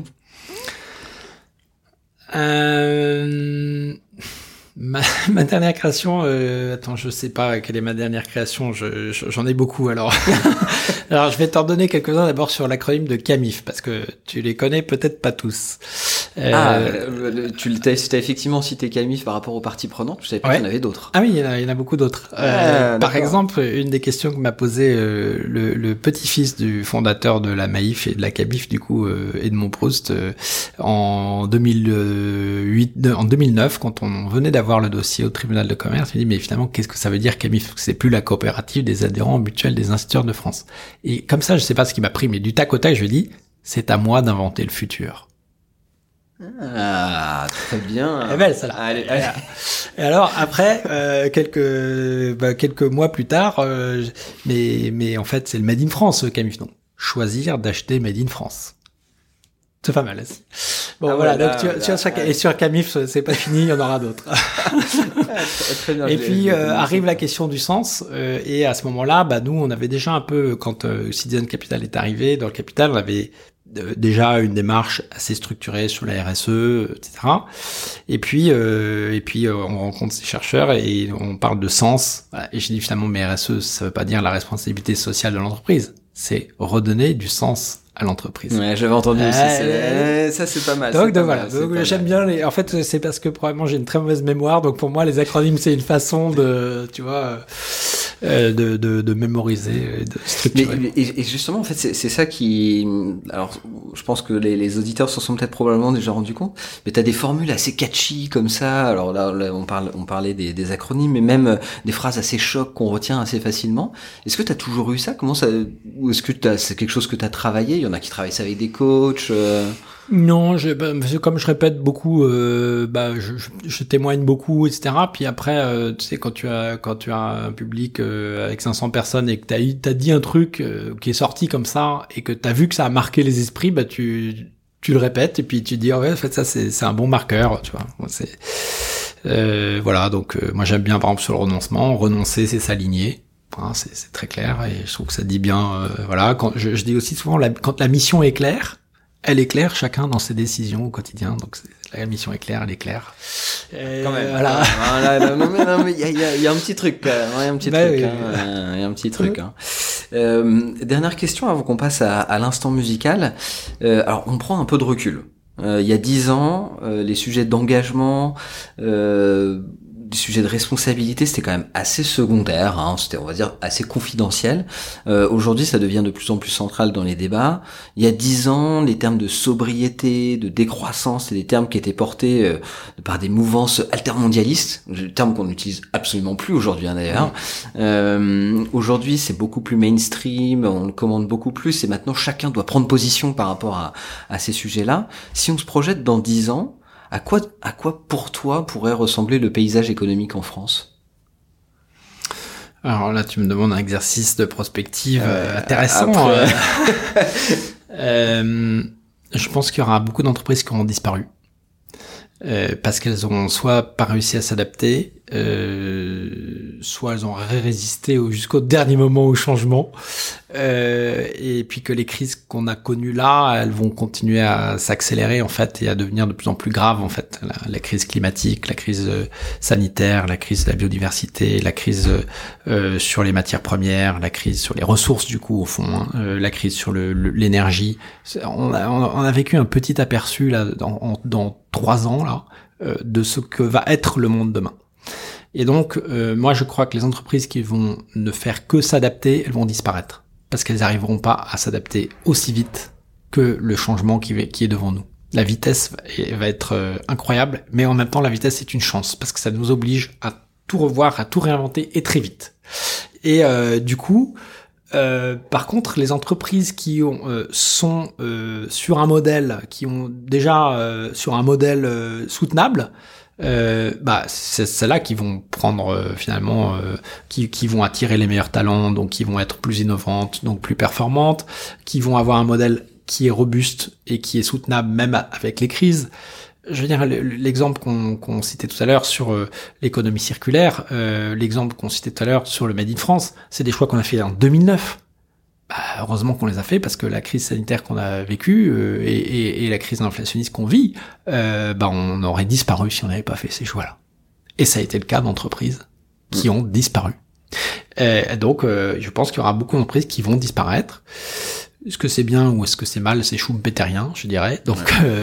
Ma dernière création, attends, je sais pas quelle est ma dernière création, j'en ai beaucoup alors. Alors je vais t'en donner quelques-uns d'abord sur l'acronyme de CAMIF, parce que tu les connais peut-être pas tous. Tu t'as effectivement cité CAMIF par rapport aux parties prenantes, je savais pas qu'il y en avait d'autres. Ah oui, il y en a beaucoup d'autres. Par exemple, une des questions que m'a posé le petit-fils du fondateur de la Maïf et de la CAMIF, du coup, Edmond Proust, en 2009, quand on venait d'avoir le dossier au tribunal de commerce, il dit mais finalement qu'est-ce que ça veut dire CAMIF? C'est plus la coopérative des adhérents mutuels des instituteurs de France. Et comme ça, je sais pas ce qui m'a pris, mais du tac au tac, je lui ai dit c'est à moi d'inventer le futur. Ah, très bien. Elle est belle, celle-là. Allez. Et alors, après, quelques mois plus tard, mais en fait, c'est le Made in France, CAMIF, non. Choisir d'acheter Made in France. C'est pas mal, aussi. Bon, voilà, donc et sur CAMIF, c'est pas fini, il y en aura d'autres. Très bien, et puis, arrive la question du sens, et à ce moment-là, nous, on avait déjà un peu, quand Citizen Capital est arrivé, dans le capital, on avait déjà une démarche assez structurée sur la RSE, etc. Et puis on rencontre ces chercheurs et on parle de sens. Voilà. Et je dis finalement, mais RSE, ça veut pas dire la responsabilité sociale de l'entreprise. C'est redonner du sens à l'entreprise. Ouais, j'avais entendu aussi. Ça, c'est pas mal. Donc voilà. Donc j'aime bien en fait, c'est parce que probablement j'ai une très mauvaise mémoire. Donc pour moi, les acronymes, c'est une façon de, tu vois, de mémoriser, de structurer. Et justement, en fait, c'est ça qui, alors, je pense que les auditeurs s'en sont peut-être probablement déjà rendus compte, mais t'as des formules assez catchy comme ça. Alors là on parlait des acronymes, mais même des phrases assez chocs qu'on retient assez facilement. Est-ce que t'as toujours eu ça? Comment ça, ou est-ce que c'est quelque chose que t'as travaillé? Il y en a qui travaillent ça avec des coachs. Non, comme je répète beaucoup, je témoigne beaucoup, etc. Puis après, tu sais, quand tu as un public avec 500 personnes et que t'as dit un truc qui est sorti comme ça et que t'as vu que ça a marqué les esprits, tu le répètes et puis tu dis ouais, en fait ça c'est un bon marqueur, tu vois. Voilà, donc moi j'aime bien par exemple sur le renoncement. Renoncer, c'est s'aligner. Hein, c'est très clair et je trouve que ça dit bien. Voilà, quand je dis aussi souvent quand la mission est claire. Elle est claire, chacun dans ses décisions au quotidien. Donc la mission est claire, elle est claire. Quand même. Voilà. Non, mais il y a un petit truc. Il y a un petit truc. Il y a un petit truc. Dernière question avant qu'on passe à l'instant musical. Alors on prend un peu de recul. Il y a 10 ans, les sujets d'engagement, des sujets de responsabilité, c'était quand même assez secondaire, hein, c'était, on va dire, assez confidentiel. Aujourd'hui, ça devient de plus en plus central dans les débats. Il y a 10 ans, les termes de sobriété, de décroissance, c'est des termes qui étaient portés par des mouvances altermondialistes, termes qu'on n'utilise absolument plus aujourd'hui, hein, d'ailleurs. Aujourd'hui, c'est beaucoup plus mainstream, on le commande beaucoup plus, et maintenant, chacun doit prendre position par rapport à ces sujets-là. Si on se projette dans 10 ans, à quoi pour toi pourrait ressembler le paysage économique en France ? Alors là, tu me demandes un exercice de prospective intéressant. Je pense qu'il y aura beaucoup d'entreprises qui auront disparu. Parce qu'elles ont soit pas réussi à s'adapter, soit elles ont résisté jusqu'au dernier moment au changement, et puis que les crises qu'on a connues là, elles vont continuer à s'accélérer en fait et à devenir de plus en plus graves en fait. La crise climatique, la crise sanitaire, la crise de la biodiversité, la crise sur les matières premières, la crise sur les ressources du coup au fond, hein, la crise sur l'énergie. On a vécu un petit aperçu là dans 3 ans là de ce que va être le monde demain. Et donc moi je crois que les entreprises qui vont ne faire que s'adapter, elles vont disparaître parce qu'elles n'arriveront pas à s'adapter aussi vite que le changement qui est devant nous. La vitesse va être incroyable, mais en même temps la vitesse est une chance parce que ça nous oblige à tout revoir, à tout réinventer et très vite. Et du coup par contre, les entreprises qui sont sur un modèle, qui ont déjà sur un modèle soutenable, c'est celles-là qui vont prendre finalement, qui vont attirer les meilleurs talents, donc qui vont être plus innovantes, donc plus performantes, qui vont avoir un modèle qui est robuste et qui est soutenable même avec les crises. Je veux dire, l'exemple qu'on citait tout à l'heure sur l'économie circulaire, l'exemple qu'on citait tout à l'heure sur le Made in France, c'est des choix qu'on a fait en 2009. Heureusement qu'on les a fait parce que la crise sanitaire qu'on a vécue et la crise inflationniste qu'on vit, on aurait disparu si on n'avait pas fait ces choix-là. Et ça a été le cas d'entreprises qui ont disparu. Donc, je pense qu'il y aura beaucoup d'entreprises qui vont disparaître. Est-ce que c'est bien ou est-ce que c'est mal? C'est schumpeterien, je dirais. Donc,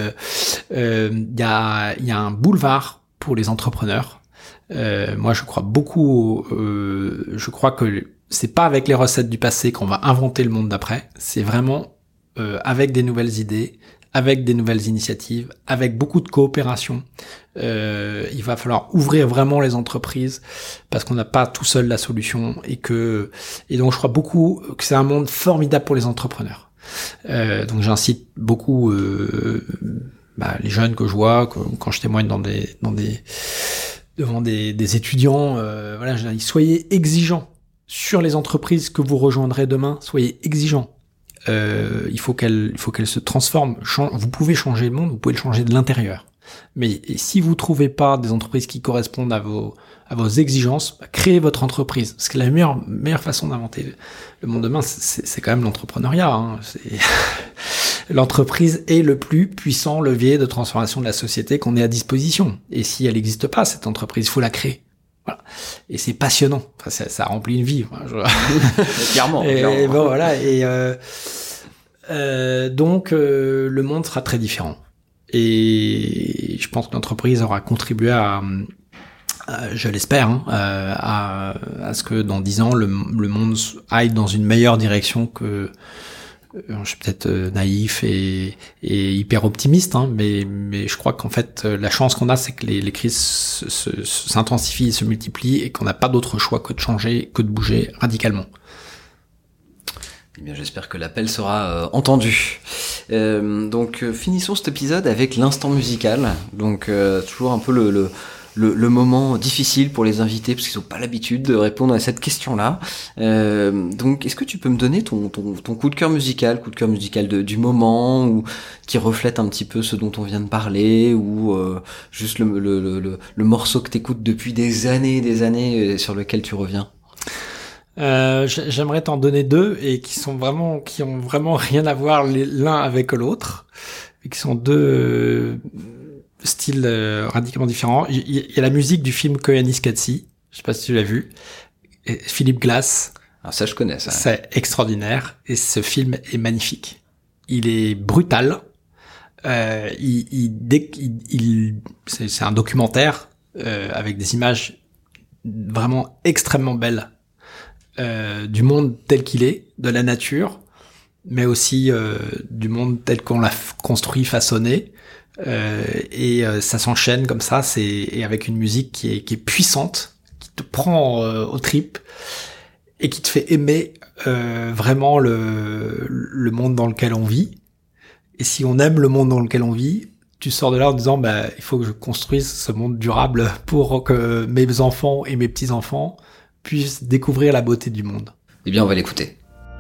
il y a un boulevard pour les entrepreneurs. Moi, je crois beaucoup. Je crois que c'est pas avec les recettes du passé qu'on va inventer le monde d'après. C'est vraiment avec des nouvelles idées, avec des nouvelles initiatives, avec beaucoup de coopération. Il va falloir ouvrir vraiment les entreprises parce qu'on n'a pas tout seul la solution et donc je crois beaucoup que c'est un monde formidable pour les entrepreneurs. Donc j'incite beaucoup les jeunes que je vois quand je témoigne devant des étudiants, je dis soyez exigeants sur les entreprises que vous rejoindrez demain, soyez exigeants. Il faut qu'elles se transforment. Vous pouvez changer le monde, vous pouvez le changer de l'intérieur. Mais si vous trouvez pas des entreprises qui correspondent à vos exigences, créez votre entreprise. Parce que la meilleure façon d'inventer le monde demain, c'est quand même l'entrepreneuriat. Hein. L'entreprise est le plus puissant levier de transformation de la société qu'on ait à disposition. Et si elle n'existe pas, cette entreprise, il faut la créer. Voilà. Et c'est passionnant. Enfin, ça remplit une vie. Clairement. Et bon, voilà. Et donc, le monde sera très différent. Et je pense que l'entreprise aura contribué je l'espère, à ce que dans 10 ans, le monde aille dans une meilleure direction que... Je suis peut-être naïf et hyper optimiste, mais je crois qu'en fait, la chance qu'on a, c'est que les crises s'intensifient et se multiplient et qu'on n'a pas d'autre choix que de changer, que de bouger radicalement. Eh bien, j'espère que l'appel sera entendu. Donc, finissons cet épisode avec l'instant musical. Donc, toujours un peu le moment difficile pour les invités parce qu'ils n'ont pas l'habitude de répondre à cette question-là. Donc, est-ce que tu peux me donner ton coup de cœur musical du moment, ou qui reflète un petit peu ce dont on vient de parler, ou juste le morceau que t'écoutes depuis des années sur lequel tu reviens? J'aimerais t'en donner 2 et qui ont vraiment rien à voir l'un avec l'autre et qui sont 2 styles radicalement différents. Il y a la musique du film Koyaanisqatsi, je sais pas si tu l'as vu, et Philip Glass. Alors ça, je connais ça. C'est extraordinaire et ce film est magnifique. Il est brutal. C'est un documentaire avec des images vraiment extrêmement belles du monde tel qu'il est, de la nature, mais aussi du monde tel qu'on l'a construit, façonné. Et ça s'enchaîne comme ça, et avec une musique qui est puissante, qui te prend aux tripes et qui te fait aimer vraiment le monde dans lequel on vit. Et si on aime le monde dans lequel on vit, tu sors de là en disant il faut que je construise ce monde durable pour que mes enfants et mes petits-enfants puissent découvrir la beauté du monde. Eh bien, on va l'écouter.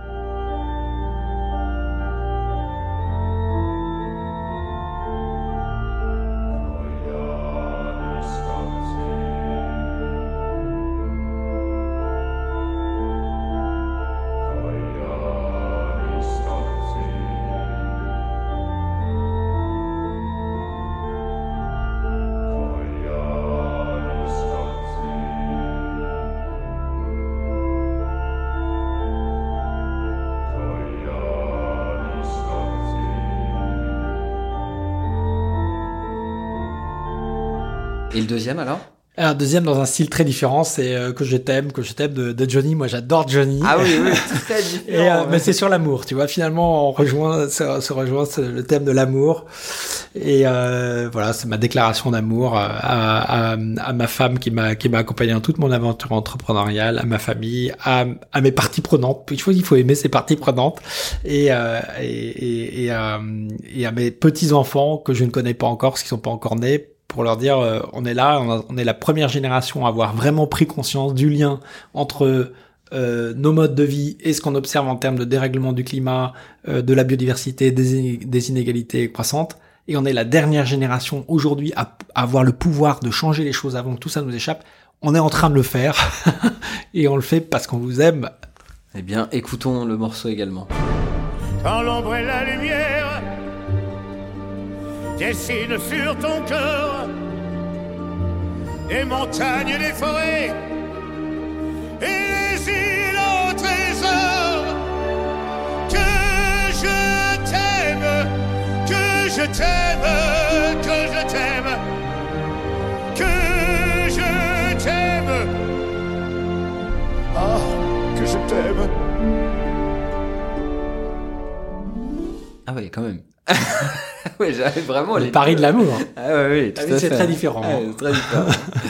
Et le deuxième alors ? Un deuxième dans un style très différent, c'est que je t'aime de Johnny. Moi, j'adore Johnny. Ah oui, très différent. Mais c'est sur l'amour, tu vois. Finalement, on se rejoint le thème de l'amour. Et voilà, c'est ma déclaration d'amour à ma femme qui m'a accompagné dans toute mon aventure entrepreneuriale, à ma famille, à mes parties prenantes. Il faut aimer ces parties prenantes et à mes petits enfants que je ne connais pas encore, parce qu'ils sont pas encore nés, pour leur dire on est là, on est la première génération à avoir vraiment pris conscience du lien entre nos modes de vie et ce qu'on observe en termes de dérèglement du climat, de la biodiversité, des inégalités croissantes. Et on est la dernière génération aujourd'hui à avoir le pouvoir de changer les choses avant que tout ça nous échappe. On est en train de le faire et on le fait parce qu'on vous aime. Eh bien, écoutons le morceau également. Quand l'ombre et la lumière dessinent sur ton cœur des montagnes et des forêts et les îles au trésor, que je t'aime, que je t'aime, que je t'aime, que je t'aime, ah, que je t'aime. Ah ouais, quand même. Ouais, j'avais vraiment le pari de l'amour. Ah ouais, tout à fait. C'est très différent. C'est très différent.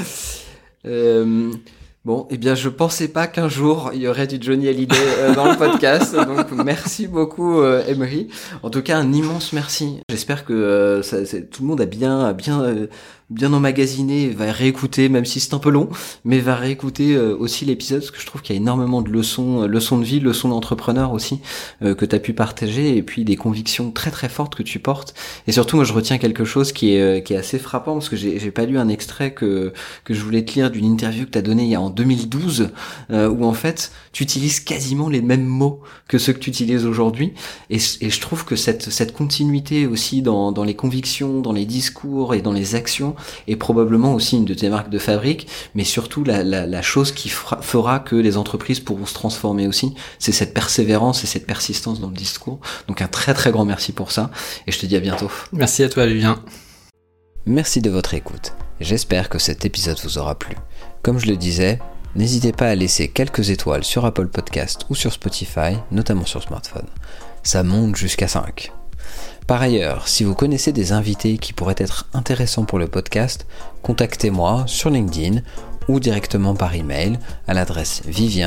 Bon, eh bien, je pensais pas qu'un jour il y aurait du Johnny Hallyday dans le podcast. Donc, merci beaucoup, Emery. En tout cas, un immense merci. J'espère que tout le monde a bien emmagasiné, va réécouter, même si c'est un peu long, mais va réécouter aussi l'épisode, parce que je trouve qu'il y a énormément de leçons de vie, leçons d'entrepreneur aussi, que tu as pu partager, et puis des convictions très très fortes que tu portes. Et surtout, moi, je retiens quelque chose qui est assez frappant, parce que j'ai pas lu un extrait que je voulais te lire d'une interview que tu as donnée en 2012, où en fait, tu utilises quasiment les mêmes mots que ceux que tu utilises aujourd'hui, et je trouve que cette continuité aussi dans les convictions, dans les discours et dans les actions est probablement aussi une de tes marques de fabrique, mais surtout la chose qui fera que les entreprises pourront se transformer aussi, c'est cette persévérance et cette persistance dans le discours. Donc un très très grand merci pour ça, et je te dis à bientôt. Merci à toi, Julien. Merci de votre écoute. J'espère que cet épisode vous aura plu. Comme je le disais, n'hésitez pas à laisser quelques étoiles sur Apple Podcast ou sur Spotify, notamment sur smartphone. Ça monte jusqu'à 5. Par ailleurs, si vous connaissez des invités qui pourraient être intéressants pour le podcast, contactez-moi sur LinkedIn ou directement par email à l'adresse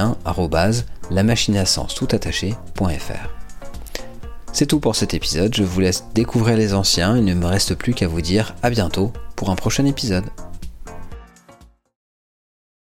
vivien@lamachineasens.fr. C'est tout pour cet épisode, je vous laisse découvrir les anciens, il ne me reste plus qu'à vous dire à bientôt pour un prochain épisode.